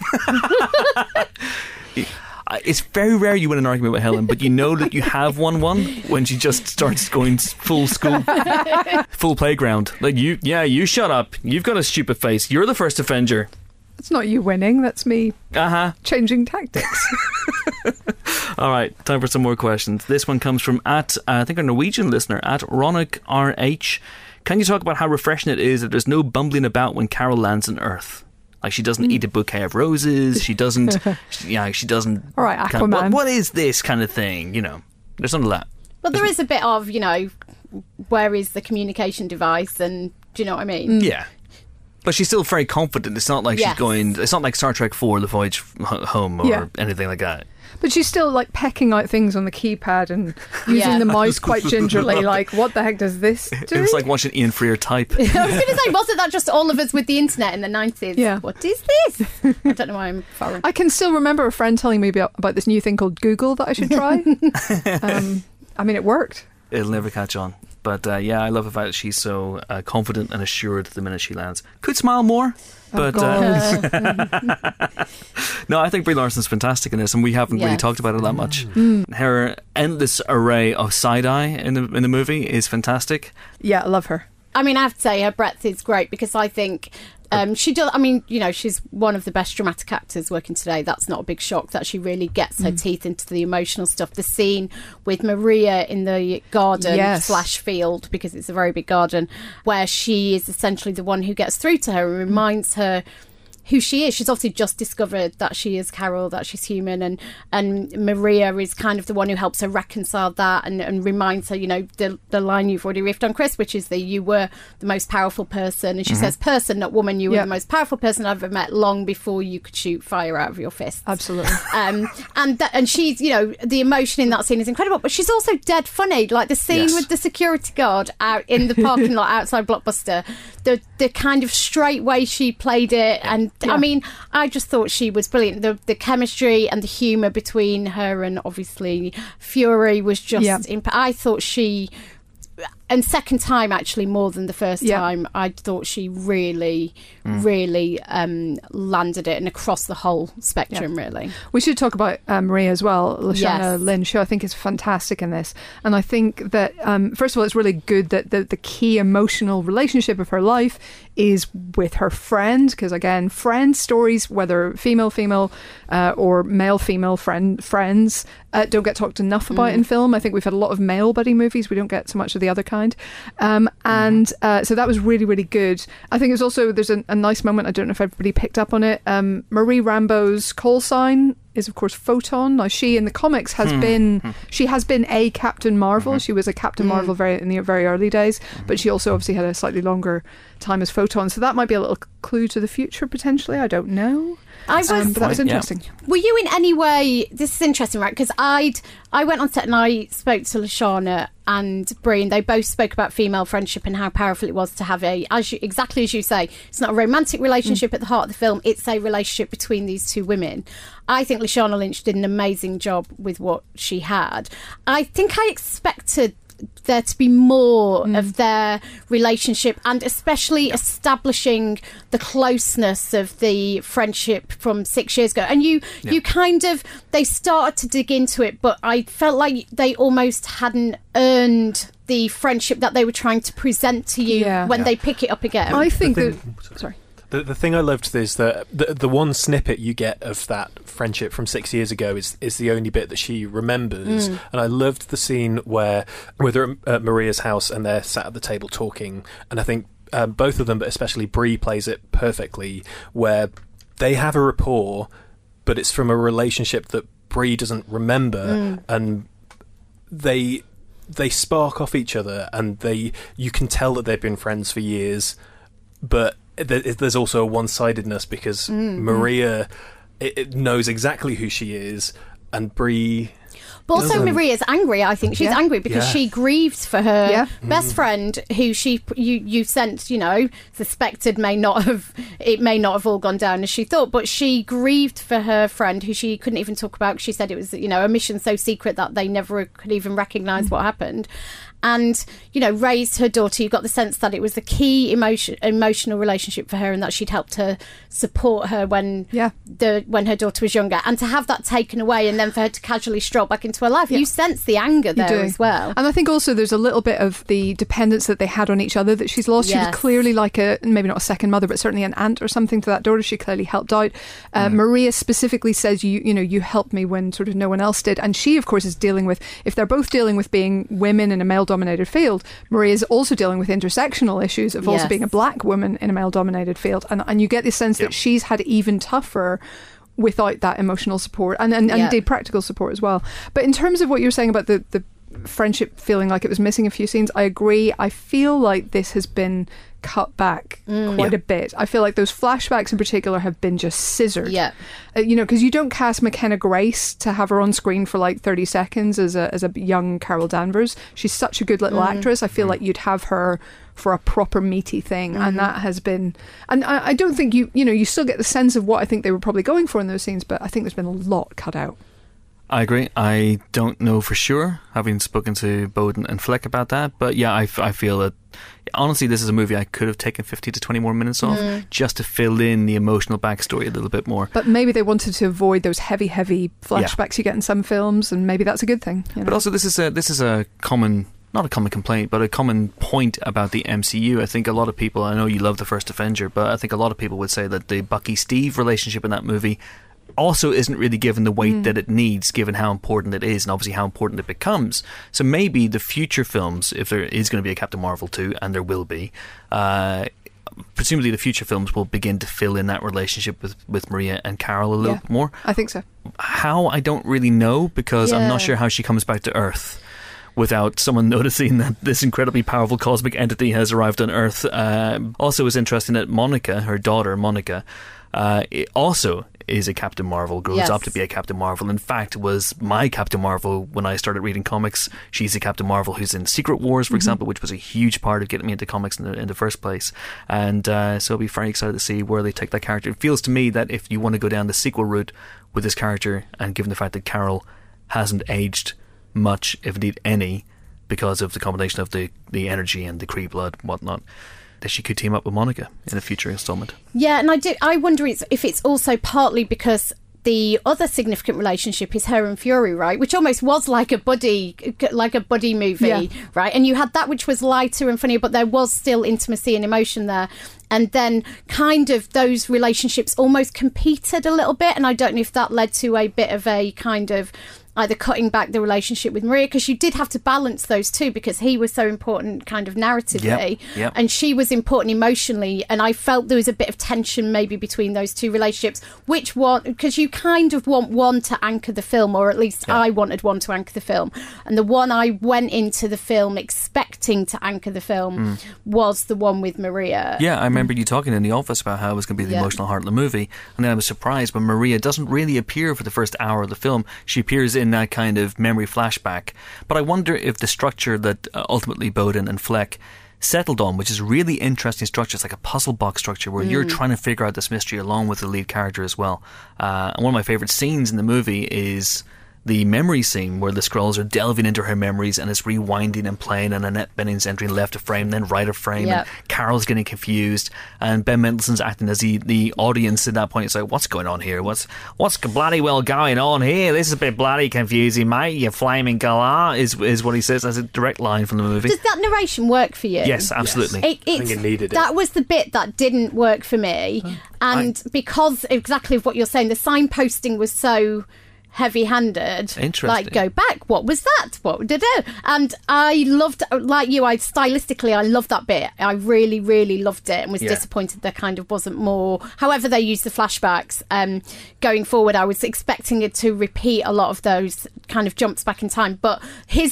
It's very rare you win an argument with Helen, but you know that you have won one when she just starts going full school, full playground. Like, you shut up. You've got a stupid face. You're the First Avenger. That's not you winning. That's me changing tactics. All right, time for some more questions. This one comes from I think our Norwegian listener, at Ronick RH. Can you talk about how refreshing it is that there's no bumbling about when Carol lands on Earth? Like, she doesn't eat a bouquet of roses. She doesn't. She doesn't. All right, Aquaman. What is this kind of thing? There's none of that. Well, there is a bit of where is the communication device, and do you know what I mean? Yeah. But she's still very confident. It's not like she's going. It's not like Star Trek 4: The Voyage Home or anything like that. But she's still like pecking out things on the keypad and using the mouse quite gingerly. Like, what the heck does this do? It was like watching Ian Freer type. I was going to say, wasn't that just all of us with the internet in the 90s? Yeah. What is this? I don't know why I'm foreign. I can still remember a friend telling me about this new thing called Google that I should try. It worked. It'll never catch on. But I love the fact that she's so confident and assured the minute she lands. Could smile more. But no, I think Brie Larson's fantastic in this, and we haven't really talked about it that much. Her endless array of side-eye in the movie is fantastic. Yeah, I love her. I mean, I have to say her breadth is great, because I think she does. I mean, she's one of the best dramatic actors working today. That's not a big shock that she really gets her teeth into the emotional stuff. The scene with Maria in the garden slash field, because it's a very big garden, where she is essentially the one who gets through to her and reminds her who she is. She's obviously just discovered that she is Carol, that she's human, and Maria is kind of the one who helps her reconcile that and reminds her, the line you've already riffed on, Chris, which is you were the most powerful person, and she says person, not woman, you were the most powerful person I've ever met, long before you could shoot fire out of your fists. Absolutely. And she's, the emotion in that scene is incredible, but she's also dead funny. Like the scene with the security guard out in the parking lot outside Blockbuster, the kind of straight way she played it, and I mean, I just thought she was brilliant. The chemistry and the humour between her and obviously Fury was just I thought she, and second time actually more than the first time, I thought she really landed it, and across the whole spectrum really. We should talk about Maria as well, Lashana Lynch, who I think is fantastic in this. And I think that first of all, it's really good that the key emotional relationship of her life is with her friend, because again, friend stories, whether female or male-female friends don't get talked enough about in film. I think we've had a lot of male buddy movies, we don't get so much of the other kind. So that was really, really good. I think there's a nice moment, I don't know if everybody picked up on it. Marie Rambeau's call sign is of course Photon. Now she in the comics has been a Captain Marvel. She was a Captain Marvel in the very early days, but she also obviously had a slightly longer time as Photon, so that might be a little clue to the future potentially. I don't know. But that was interesting. Were you in any way, this is interesting, right, because I went on set and I spoke to Lashana and Brie, and they both spoke about female friendship and how powerful it was to have exactly as you say, it's not a romantic relationship at the heart of the film, it's a relationship between these two women. I think Lashana Lynch did an amazing job with what she had. I think I expected there to be more of their relationship, and especially establishing the closeness of the friendship from 6 years ago. And you kind of, they started to dig into it, but I felt like they almost hadn't earned the friendship that they were trying to present to you when they pick it up again. I think that... Sorry. The thing I loved is that the one snippet you get of that friendship from 6 years ago is the only bit that she remembers. And I loved the scene where they're at Maria's house and they're sat at the table talking. And I think both of them, but especially Bree, plays it perfectly, where they have a rapport, but it's from a relationship that Bree doesn't remember, and they spark off each other, and you can tell that they've been friends for years, but there's also a one-sidedness because Maria it knows exactly who she is, and Bree. But also Maria's angry, I think. She's angry because she grieves for her best friend who you sensed, suspected may not have all gone down as she thought, but she grieved for her friend who she couldn't even talk about. She said it was, a mission so secret that they never could even recognise what happened. And, raised her daughter. You got the sense that it was the key emotional relationship for her, and that she'd helped her support her when her daughter was younger. And to have that taken away, and then for her to casually stroll back into her life, you sense the anger there as well. And I think also there's a little bit of the dependence that they had on each other that she's lost. She was clearly like maybe not a second mother, but certainly an aunt or something to that daughter. She clearly helped out. Maria specifically says, you helped me when sort of no one else did. And she, of course, is dealing with, if they're both dealing with being women in a male-dominated field, Maria is also dealing with intersectional issues of also being a black woman in a male-dominated field. And you get the sense that she's had it even tougher without that emotional support and indeed practical support as well. But in terms of what you're saying about the friendship feeling like it was missing a few scenes, I agree. I feel like this has been cut back quite a bit. I feel like those flashbacks in particular have been just scissored. Because you don't cast McKenna Grace to have her on screen for like 30 seconds as a young Carol Danvers. She's such a good little actress. I feel like you'd have her for a proper meaty thing, and that has been, and I don't think you still get the sense of what I think they were probably going for in those scenes, but I think there's been a lot cut out. I agree. I don't know for sure, having spoken to Bowden and Fleck about that, but I feel that honestly this is a movie I could have taken 15 to 20 more minutes off just to fill in the emotional backstory a little bit more. But maybe they wanted to avoid those heavy flashbacks you get in some films, and maybe that's a good thing. But also this is a common, not a common complaint, but a common point about the MCU. I think a lot of people, I know you love The First Avenger, but I think a lot of people would say that the Bucky-Steve relationship in that movie also isn't really given the weight that it needs, given how important it is and obviously how important it becomes. So maybe the future films, if there is going to be a Captain Marvel 2, and there will be, presumably the future films will begin to fill in that relationship with Maria and Carol a little bit more. I think so. How, I don't really know, because I'm not sure how she comes back to Earth without someone noticing that this incredibly powerful cosmic entity has arrived on Earth. Also, it's interesting that Monica, her daughter Monica, also is a Captain Marvel, grows up to be a Captain Marvel. In fact, was my Captain Marvel when I started reading comics. She's a Captain Marvel who's in Secret Wars, for example, which was a huge part of getting me into comics in the first place. And so I'll be very excited to see where they take that character. It feels to me that if you want to go down the sequel route with this character, and given the fact that Carol hasn't aged much, if indeed any, because of the combination of the energy and the Kree blood and whatnot, that she could team up with Monica in a future installment. Yeah, and I wonder if it's also partly because the other significant relationship is her and Fury, right? Which almost was like a buddy movie, right? And you had that which was lighter and funnier, but there was still intimacy and emotion there. And then kind of those relationships almost competed a little bit, and I don't know if that led to a bit of a kind of either cutting back the relationship with Maria, because you did have to balance those two, because he was so important kind of narratively and she was important emotionally, and I felt there was a bit of tension maybe between those two relationships, which one, because you kind of want one to anchor the film, or at least I wanted one to anchor the film, and the one I went into the film expecting to anchor the film was the one with Maria. I remember you talking in the office about how it was going to be the emotional heart of the movie, and then I was surprised when Maria doesn't really appear for the first hour of the film. She appears in that kind of memory flashback, but I wonder if the structure that ultimately Bowden and Fleck settled on, which is a really interesting structure, it's like a puzzle box structure where you're trying to figure out this mystery along with the lead character as well. And one of my favourite scenes in the movie is the memory scene where the Skrulls are delving into her memories and it's rewinding and playing, and Annette Bening's entering left of frame, then right of frame, and Carol's getting confused, and Ben Mendelsohn's acting as the audience at that point. It's like, what's going on here? What's bloody well going on here? This is a bit bloody confusing, mate. You flaming galah is what he says as a direct line from the movie. Does that narration work for you? Yes, absolutely. Yes. I think it needed it. That was the bit that didn't work for me, and because exactly of what you're saying, the signposting was so heavy-handed. Interesting. Like, go back. What was that? What did it? And I loved, like you, stylistically, I loved that bit. I really, really loved it, and was disappointed there kind of wasn't more. However, they used the flashbacks. Going forward, I was expecting it to repeat a lot of those kind of jumps back in time. But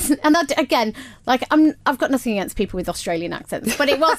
again, like I've got nothing against people with Australian accents, but it was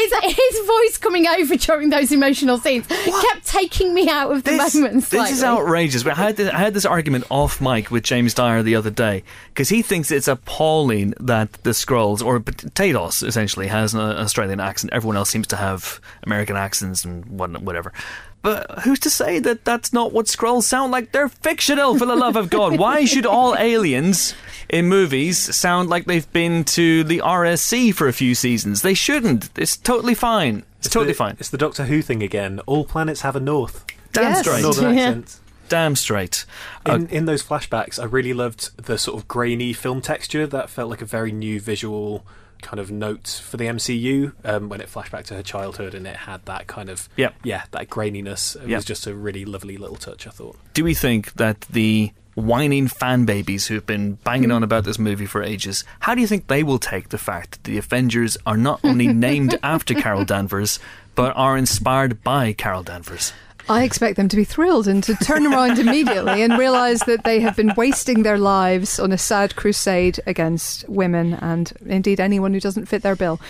his voice coming over during those emotional scenes kept taking me out of the moment. This is outrageous. I had this argument off mic with James Dyer the other day, because he thinks it's appalling that the Skrulls, or Tados essentially, has an Australian accent. Everyone else seems to have American accents and whatever. But who's to say that that's not what Skrulls sound like? They're fictional, for the love of God. Why should all aliens in movies sound like they've been to the RSC for a few seasons? They shouldn't. It's totally fine. It's totally fine. It's the Doctor Who thing again. All planets have a north. Damn straight. Northern accent. Damn straight. In those flashbacks, I really loved the sort of grainy film texture. That felt like a very new visual kind of note for the MCU when it flashed back to her childhood, and it had that kind of that graininess. It was just a really lovely little touch, I thought. Do we think that the whining fan babies who've been banging on about this movie for ages, how do you think they will take the fact that the Avengers are not only named after Carol Danvers, but are inspired by Carol Danvers? I expect them to be thrilled and to turn around immediately and realise that they have been wasting their lives on a sad crusade against women and indeed anyone who doesn't fit their bill.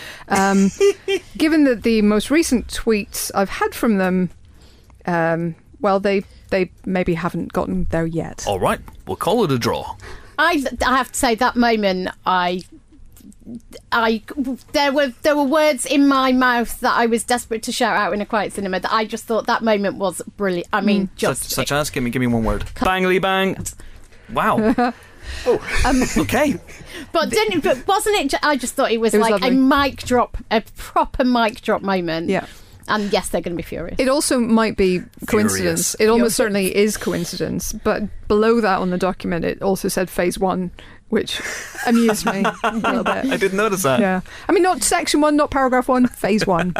Given that the most recent tweets I've had from them, they maybe haven't gotten there yet. All right, we'll call it a draw. I have to say, that moment, there were words in my mouth that I was desperate to shout out in a quiet cinema, that I just thought that moment was brilliant. I mean, such as give me one word. Bangly bang. Wow. Okay. But wasn't it? I just thought it was like lovely. A mic drop, a proper mic drop moment. Yeah. And yes, they're going to be furious. It also might be coincidence. It almost certainly is coincidence. But below that on the document, it also said Phase 1, which amused me a little bit. I didn't notice that. Yeah. I mean, not Section 1, not Paragraph 1, Phase 1.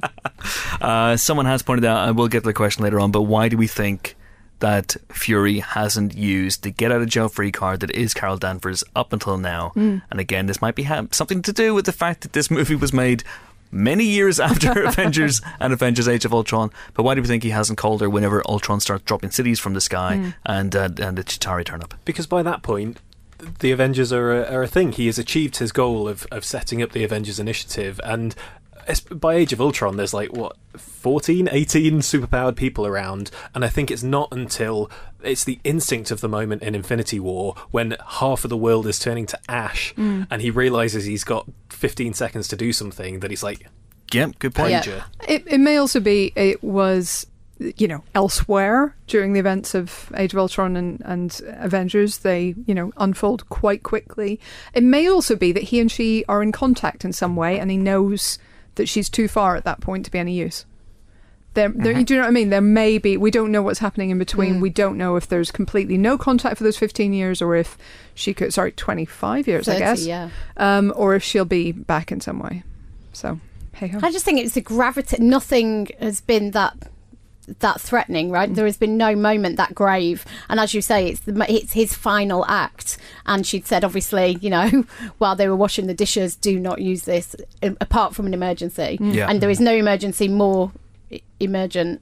So. Someone has pointed out, and we'll get to the question later on, but why do we think that Fury hasn't used the get out of jail free card that is Carol Danvers up until now? And again, this might be something to do with the fact that this movie was made many years after Avengers and Avengers Age of Ultron. But why do we think he hasn't called her whenever Ultron starts dropping cities from the sky and the Chitauri turn up? Because by that point, the Avengers are a thing. He has achieved his goal of setting up the Avengers Initiative, and by Age of Ultron there's 14, 18 superpowered people around, and I think it's not until it's the instinct of the moment in Infinity War when half of the world is turning to ash and he realises he's got 15 seconds to do something that he's like, yep, good point. Yeah. It may also be it was elsewhere during the events of Age of Ultron and Avengers. They unfold quite quickly. It may also be that he and she are in contact in some way, and he knows that she's too far at that point to be any use. Do you know what I mean? There may be, we don't know what's happening in between. We don't know if there's completely no contact for those 15 years, or if she could, 25 years, 30, I guess. Yeah. Or if she'll be back in some way. So, hey ho. I just think it's the gravity. Nothing has been that threatening, right? There has been no moment that grave, and as you say, it's his final act. And she'd said, obviously, while they were washing the dishes, do not use this apart from an emergency. And there is no emergency more emergent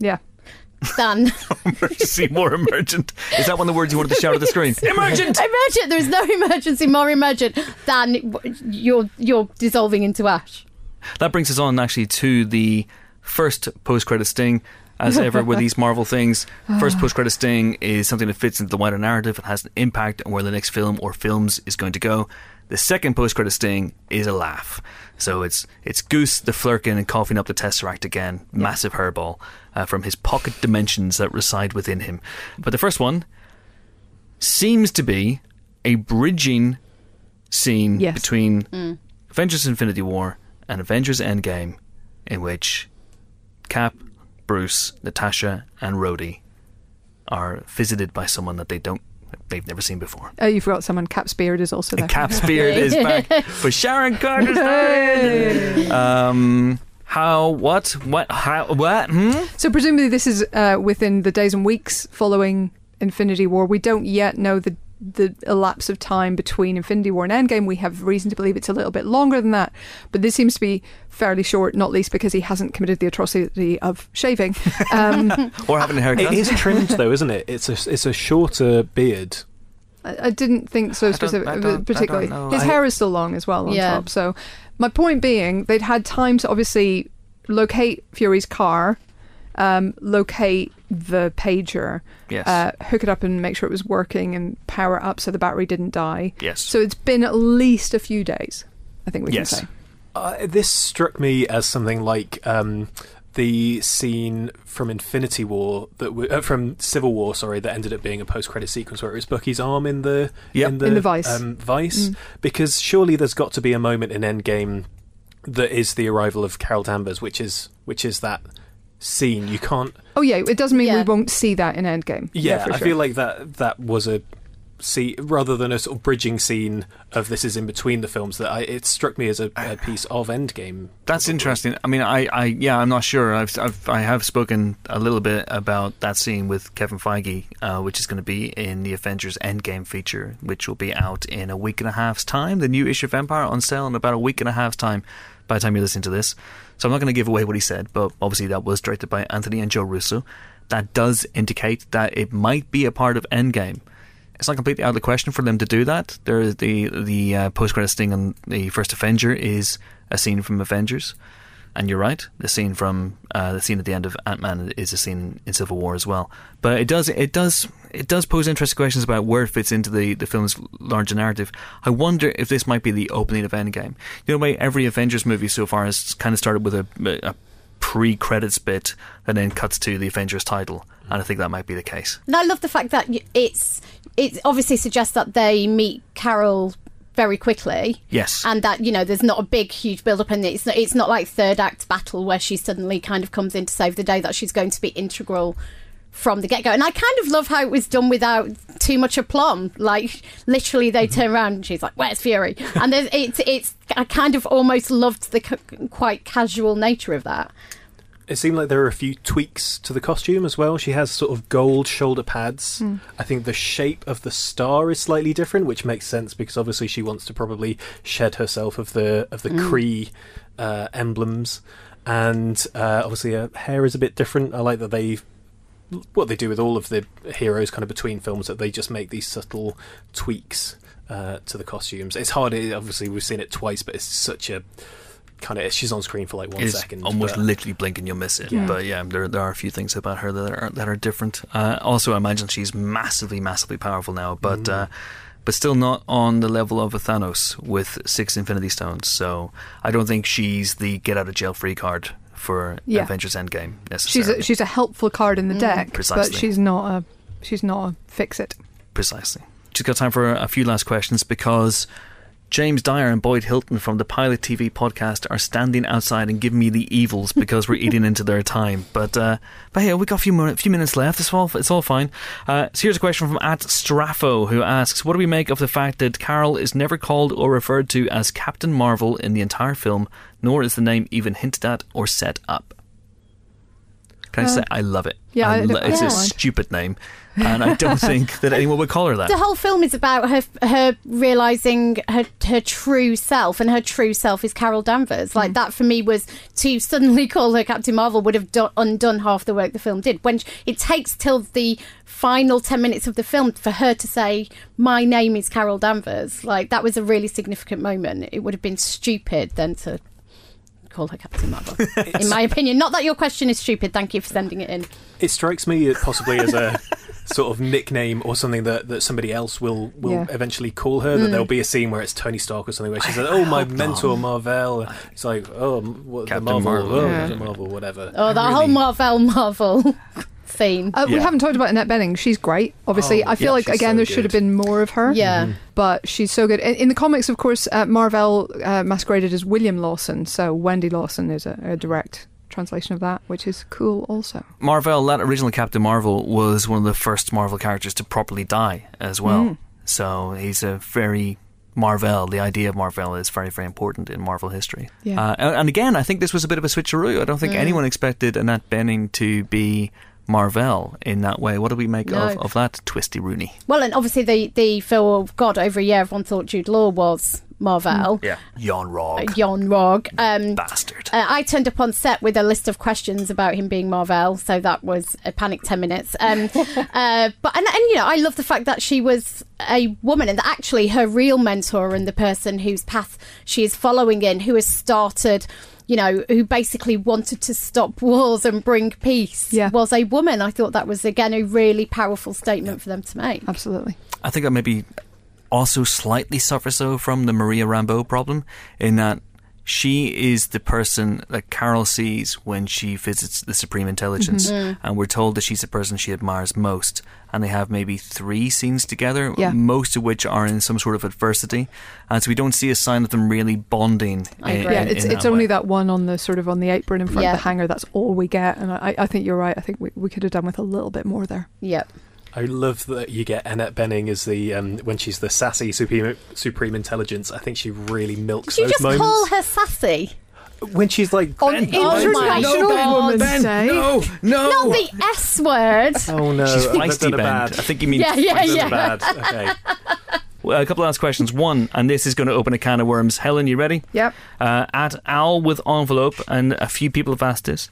than emergency more emergent. Is that one of the words you wanted to shout at the screen? Emergent. There is no emergency more emergent than you're dissolving into ash. That brings us on actually to the first post-credit sting. As ever with these Marvel things, first post-credit sting is something that fits into the wider narrative and has an impact on where the next film or films is going to go. The second post-credit sting is a laugh. So it's Goose the Flurkin and coughing up the Tesseract again. Massive hairball from his pocket dimensions that reside within him. But the first one seems to be a bridging scene Yes. between Avengers Infinity War and Avengers Endgame, in which Cap, Bruce, Natasha, and Rhodey are visited by someone that they've never seen before. Oh, you forgot someone. Cap's beard is also there. Cap's beard is back for Sharon Carter's time. So presumably this is within the days and weeks following Infinity War. We don't yet know the elapse of time between Infinity War and Endgame. We have reason to believe it's a little bit longer than that, but this seems to be fairly short, not least because he hasn't committed the atrocity of shaving. Or having a haircut. It is trimmed though, isn't it? It's a shorter beard. I didn't think so particularly. I don't know. His hair is still long as well on Yeah. top. So my point being, they'd had time to obviously locate Fury's car, locate the pager, Yes. hook it up and make sure it was working and power up so the battery didn't die. Yes. So it's been at least a few days, I think we can Yes. say. This struck me as something like the scene from Infinity War from Civil War, that ended up being a post-credit sequence where it was Bucky's arm in the Yep. In the vice. vice. Because surely there's got to be a moment in Endgame that is the arrival of Carol Danvers, which is that scene. You can't. Oh yeah, it doesn't mean Yeah. we won't see that in Endgame. Yeah, for I sure. feel like that was a scene rather than a sort of bridging scene of this is in between the films. It struck me as a piece of Endgame. That's interesting. I mean, I'm not sure. I have spoken a little bit about that scene with Kevin Feige, which is going to be in the Avengers Endgame feature, which will be out in a week and a half's time. The new issue of Empire on sale in about a week and a half's time by the time you're listening to this. So I'm not going to give away what he said, but obviously that was directed by Anthony and Joe Russo. That does indicate that it might be a part of Endgame. It's not completely out of the question for them to do that. There is the post-credits thing on the first Avenger is a scene from Avengers, and you're right. The scene at the end of Ant-Man is a scene in Civil War as well. But it does pose interesting questions about where it fits into the film's larger narrative. I wonder if this might be the opening of Endgame. You know, every Avengers movie so far has kind of started with a pre-credits bit that then cuts to the Avengers title, and I think that might be the case. And I love the fact that it obviously suggests that they meet Carol very quickly. Yes. And that, there's not a big, huge build-up, and it's not like third act battle where she suddenly kind of comes in to save the day, that she's going to be integral from the get-go. And I kind of love how it was done without too much aplomb. Like, literally, they turn around and she's like, "Where's Fury?" And I kind of almost loved the quite casual nature of that. It seemed like there are a few tweaks to the costume as well. She has sort of gold shoulder pads. I think the shape of the star is slightly different, which makes sense because obviously she wants to probably shed herself of the Kree emblems, and obviously her hair is a bit different. I like that what they do with all of the heroes kind of between films, that they just make these subtle tweaks to the costumes. It's hard. Obviously, we've seen it twice, but it's such a kind of, she's on screen for like 1 second. Almost literally blink and you'll miss it. Yeah. But yeah, there are a few things about her that are different. Also, I imagine she's massively, massively powerful now, but still not on the level of a Thanos with 6 Infinity Stones. So I don't think she's the get out of jail free card for Avengers Endgame necessarily. She's a helpful card in the deck, Precisely. but she's not a fix it. Precisely. Just got time for a few last questions because James Dyer and Boyd Hilton from the Pilot TV podcast are standing outside and giving me the evils because we're eating into their time. But hey, we got a few minutes left. It's all fine. So here's a question from @Straffo, who asks, what do we make of the fact that Carol is never called or referred to as Captain Marvel in the entire film, nor is the name even hinted at or set up? Can I say I love it? Yeah, it's a stupid name, and I don't think that anyone would call her that. The whole film is about her realising her true self, and her true self is Carol Danvers. Like, that for me was, to suddenly call her Captain Marvel would have undone half the work the film did. When it takes till the final 10 minutes of the film for her to say, "My name is Carol Danvers," like, that was a really significant moment. It would have been stupid then to call her Captain Marvel, in my opinion. Not that your question is stupid, thank you for sending it in. It strikes me possibly as a sort of nickname or something that somebody else will eventually call her, that there'll be a scene where it's Tony Stark or something where she says, "Oh, my mentor Marvel." It's like, "Oh, what, Captain the Marvel, Marvel. Marvel, whatever." Oh, that whole Marvel theme. We haven't talked about Annette Bening. She's great, obviously. I feel like, she's again, so there should have good. been more of her. Yeah. But she's so good. In the comics, of course, Marvell masqueraded as William Lawson, so Wendy Lawson is a direct translation of that, which is cool also. Marvel, that original Captain Marvel, was one of the first Marvel characters to properly die as well. So he's a very... Marvel, the idea of Marvel is very, very important in Marvel history. Yeah. And again, I think this was a bit of a switcheroo. I don't think anyone expected Annette Bening to be Marvel in that way. What do we make of that twisty Rooney? Well, and obviously for over a year, everyone thought Jude Law was Marvel. Yeah. Jon Rog. Jon Rog. Bastard. I turned up on set with a list of questions about him being Marvel, so that was a panic 10 minutes. But I love the fact that she was a woman, and that actually her real mentor and the person whose path she is following in, who has started, who basically wanted to stop wars and bring peace, was a woman. I thought that was, again, a really powerful statement for them to make. Absolutely. I think that maybe also slightly suffers from the Maria Rambeau problem, in that she is the person that Carol sees when she visits the Supreme Intelligence, and we're told that she's the person she admires most, and they have maybe 3 scenes together, most of which are in some sort of adversity, and so we don't see a sign of them really bonding. It's only that one on the apron in front of the hangar. That's all we get, and I think you're right. I think we could have done with a little bit more there. Yep. I love that you get Annette Bening as the when she's the sassy Supreme Intelligence. I think she really milks Did you those just moments. call her sassy? When she's like, On Ben, International Women's Day. No. Not the S word. oh no, She's I've feisty, done a Ben. bad. I think you mean Yeah. Bad. Okay. Well, a couple of last questions. One, and this is going to open a can of worms. Helen, you ready? Yep. At Owl with Envelope, and a few people have asked this.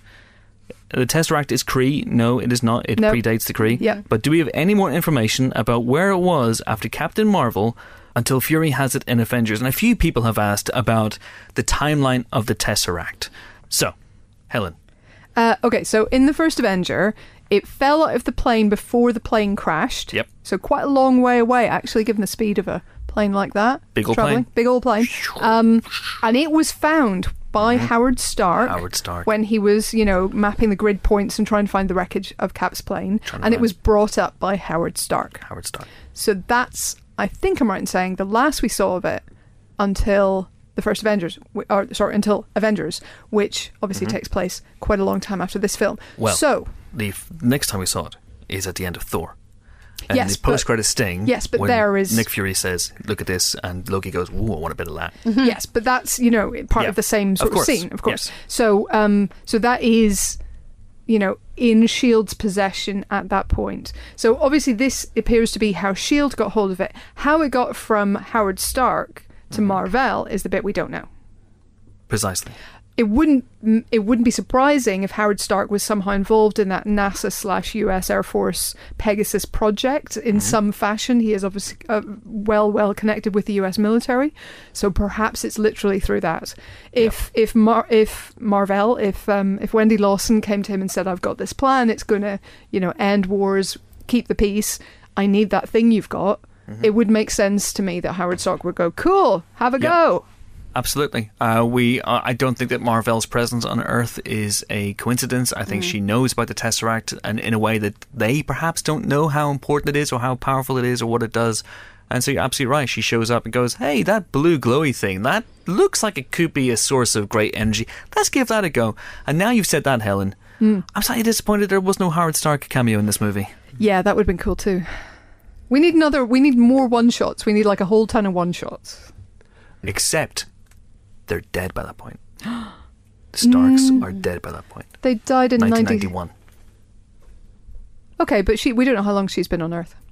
The Tesseract is Kree. No, it is not. It predates the Kree. Yeah. But do we have any more information about where it was after Captain Marvel until Fury has it in Avengers? And a few people have asked about the timeline of the Tesseract. So, Helen. Okay, so in the first Avenger, it fell out of the plane before the plane crashed. Yep. So quite a long way away, actually, given the speed of a plane like that. Big old traveling. plane. Big old plane. And it was found by Howard Stark. Howard Stark. When he was, mapping the grid points and trying to find the wreckage of Cap's plane. And it was brought up by Howard Stark. Howard Stark. So that's, I think I'm right in saying, the last we saw of it until the first Avengers, until Avengers, which obviously takes place quite a long time after this film. Well, so the next time we saw it is at the end of Thor. And Yes, the post-credit sting. yes, but when there is- Nick Fury says, "Look at this," and Loki goes, "Ooh, I want a bit of that." yes, but that's part of the same sort of course. scene, of course. Yes. So that is in S.H.I.E.L.D.'s possession at that point. So obviously this appears to be how S.H.I.E.L.D. got hold of it. How it got from Howard Stark to Marvel is the bit we don't know. Precisely. It wouldn't be surprising if Howard Stark was somehow involved in that NASA/US Air Force Pegasus project in some fashion. He is obviously well connected with the US military, so perhaps it's literally through that. If Wendy Lawson came to him and said, "I've got this plan. It's going to end wars, keep the peace. I need that thing you've got." It would make sense to me that Howard Stark would go, "Cool, have a go." Absolutely. I don't think that Marvel's presence on Earth is a coincidence. I think she knows about the Tesseract, and in a way that they perhaps don't know how important it is or how powerful it is or what it does. And so you're absolutely right. She shows up and goes, "Hey, that blue glowy thing, that looks like it could be a source of great energy. Let's give that a go." And now you've said that, Helen, I'm slightly disappointed there was no Howard Stark cameo in this movie. Yeah, that would have been cool too. We need more one-shots. We need like a whole ton of one-shots. Except they're dead by that point. The Starks are dead by that point. They died in 1991. Okay, but we don't know how long she's been on Earth.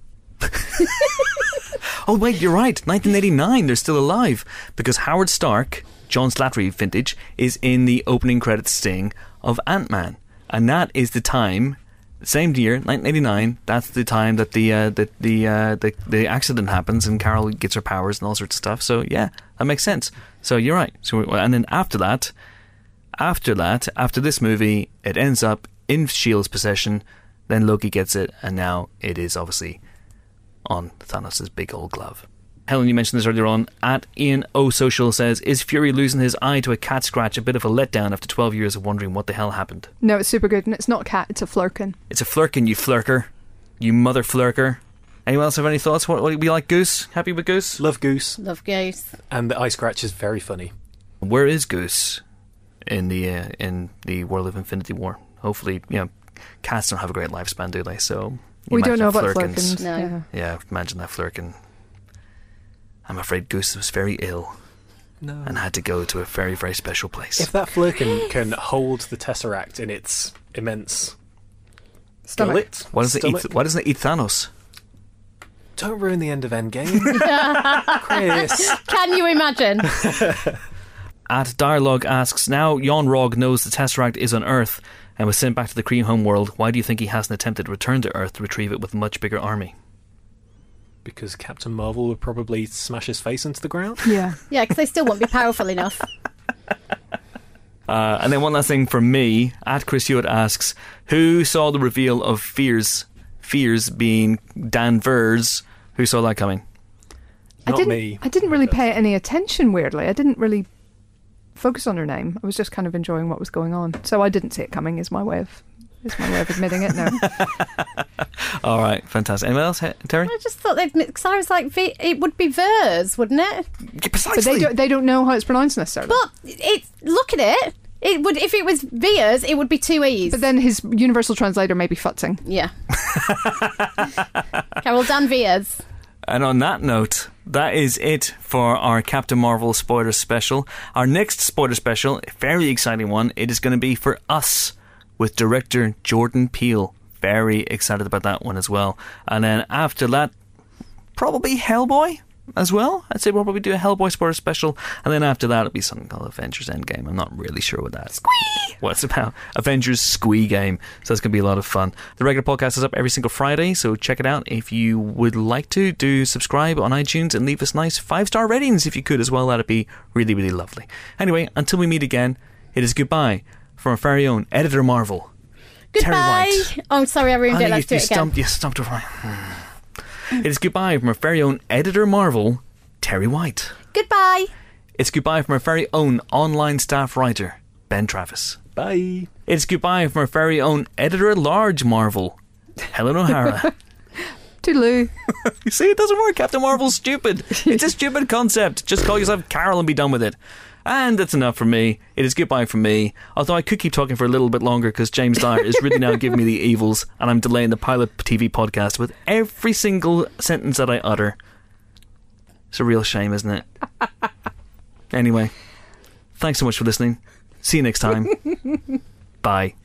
Oh, wait, you're right. 1989, they're still alive. Because Howard Stark, John Slattery vintage, is in the opening credits sting of Ant-Man. And that is the time, same year, 1989, that's the time that the accident happens and Carol gets her powers and all sorts of stuff. So, yeah, that makes sense. So, you're right. So, and then after this movie, it ends up in S.H.I.E.L.D.'s possession. Then Loki gets it, and now it is obviously on Thanos' big old glove. Helen, you mentioned this earlier on. At Ian O'Social says, is Fury losing his eye to a cat scratch a bit of a letdown after 12 years of wondering what the hell happened? No, it's super good, and it's not a cat, it's a flurkin. It's a flurkin, you flurker. You mother flurker. Anyone else have any thoughts? What do we like, Goose? Happy with Goose? Love Goose. Love Goose. And the eye scratch is very funny. Where is Goose in the world of Infinity War? Hopefully, cats don't have a great lifespan, do they? So we don't know about flurkins. flurkins. No. Yeah, imagine that flurkin. I'm afraid Goose was very ill and had to go to a very, very special place. If that flurkin can hold the Tesseract in its immense Stomach. gullet, Why doesn't it eat Thanos? Don't ruin the end of Endgame. Chris. Can you imagine? At Dialogue asks, now Jon Rog knows the Tesseract is on Earth and was sent back to the Kree homeworld. Why do you think he hasn't attempted to return to Earth to retrieve it with a much bigger army? Because Captain Marvel would probably smash his face into the ground. Yeah. Yeah, because they still won't be powerful enough. And then one last thing from me. At Chris Hewitt asks, who saw the reveal of Fears being Danvers? Who saw that coming? Not me. I didn't really pay any attention, weirdly. I didn't really focus on her name. I was just kind of enjoying what was going on. So I didn't see it coming, is my way of admitting it. No. All right, fantastic. Anyone else, Terry? I just thought because I was like, it would be Vers, wouldn't it? Yeah, precisely. But they don't know how it's pronounced necessarily. But look at it. It would, if it was Vers, it would be two E's. But then his universal translator may be futzing. Yeah. Carol Danvers. And on that note, that is it for our Captain Marvel spoiler special. Our next spoiler special, a very exciting one, it is going to be for Us with director Jordan Peele. Very excited about that one as well. And then after that, probably Hellboy as well. I'd say we'll probably do a Hellboy spoiler special. And then after that, it'll be something called Avengers Endgame. I'm not really sure what that is. What's about Avengers Squee Game. So that's going to be a lot of fun. The regular podcast is up every single Friday, so check it out. If you would like to, do subscribe on iTunes and leave us nice 5-star ratings if you could as well. That'd be really, really lovely. Anyway, until we meet again, it is goodbye from our very own Editor Marvel, Goodbye. Terry White. Oh, I'm sorry, I ruined it. Let's do it again. You stumped it right. It is goodbye from our very own Editor Marvel, Terry White. Goodbye. It's goodbye from our very own online staff writer, Ben Travis. Bye. It's goodbye from our very own Editor-at-Large Marvel, Helen O'Hara. Toodaloo. You see, it doesn't work. Captain Marvel's stupid. It's a stupid concept. Just call yourself Carol and be done with it. And that's enough from me. It is goodbye from me. Although I could keep talking for a little bit longer because James Dyer is really now giving me the evils and I'm delaying the Pilot TV podcast with every single sentence that I utter. It's a real shame, isn't it? Anyway, thanks so much for listening. See you next time. Bye.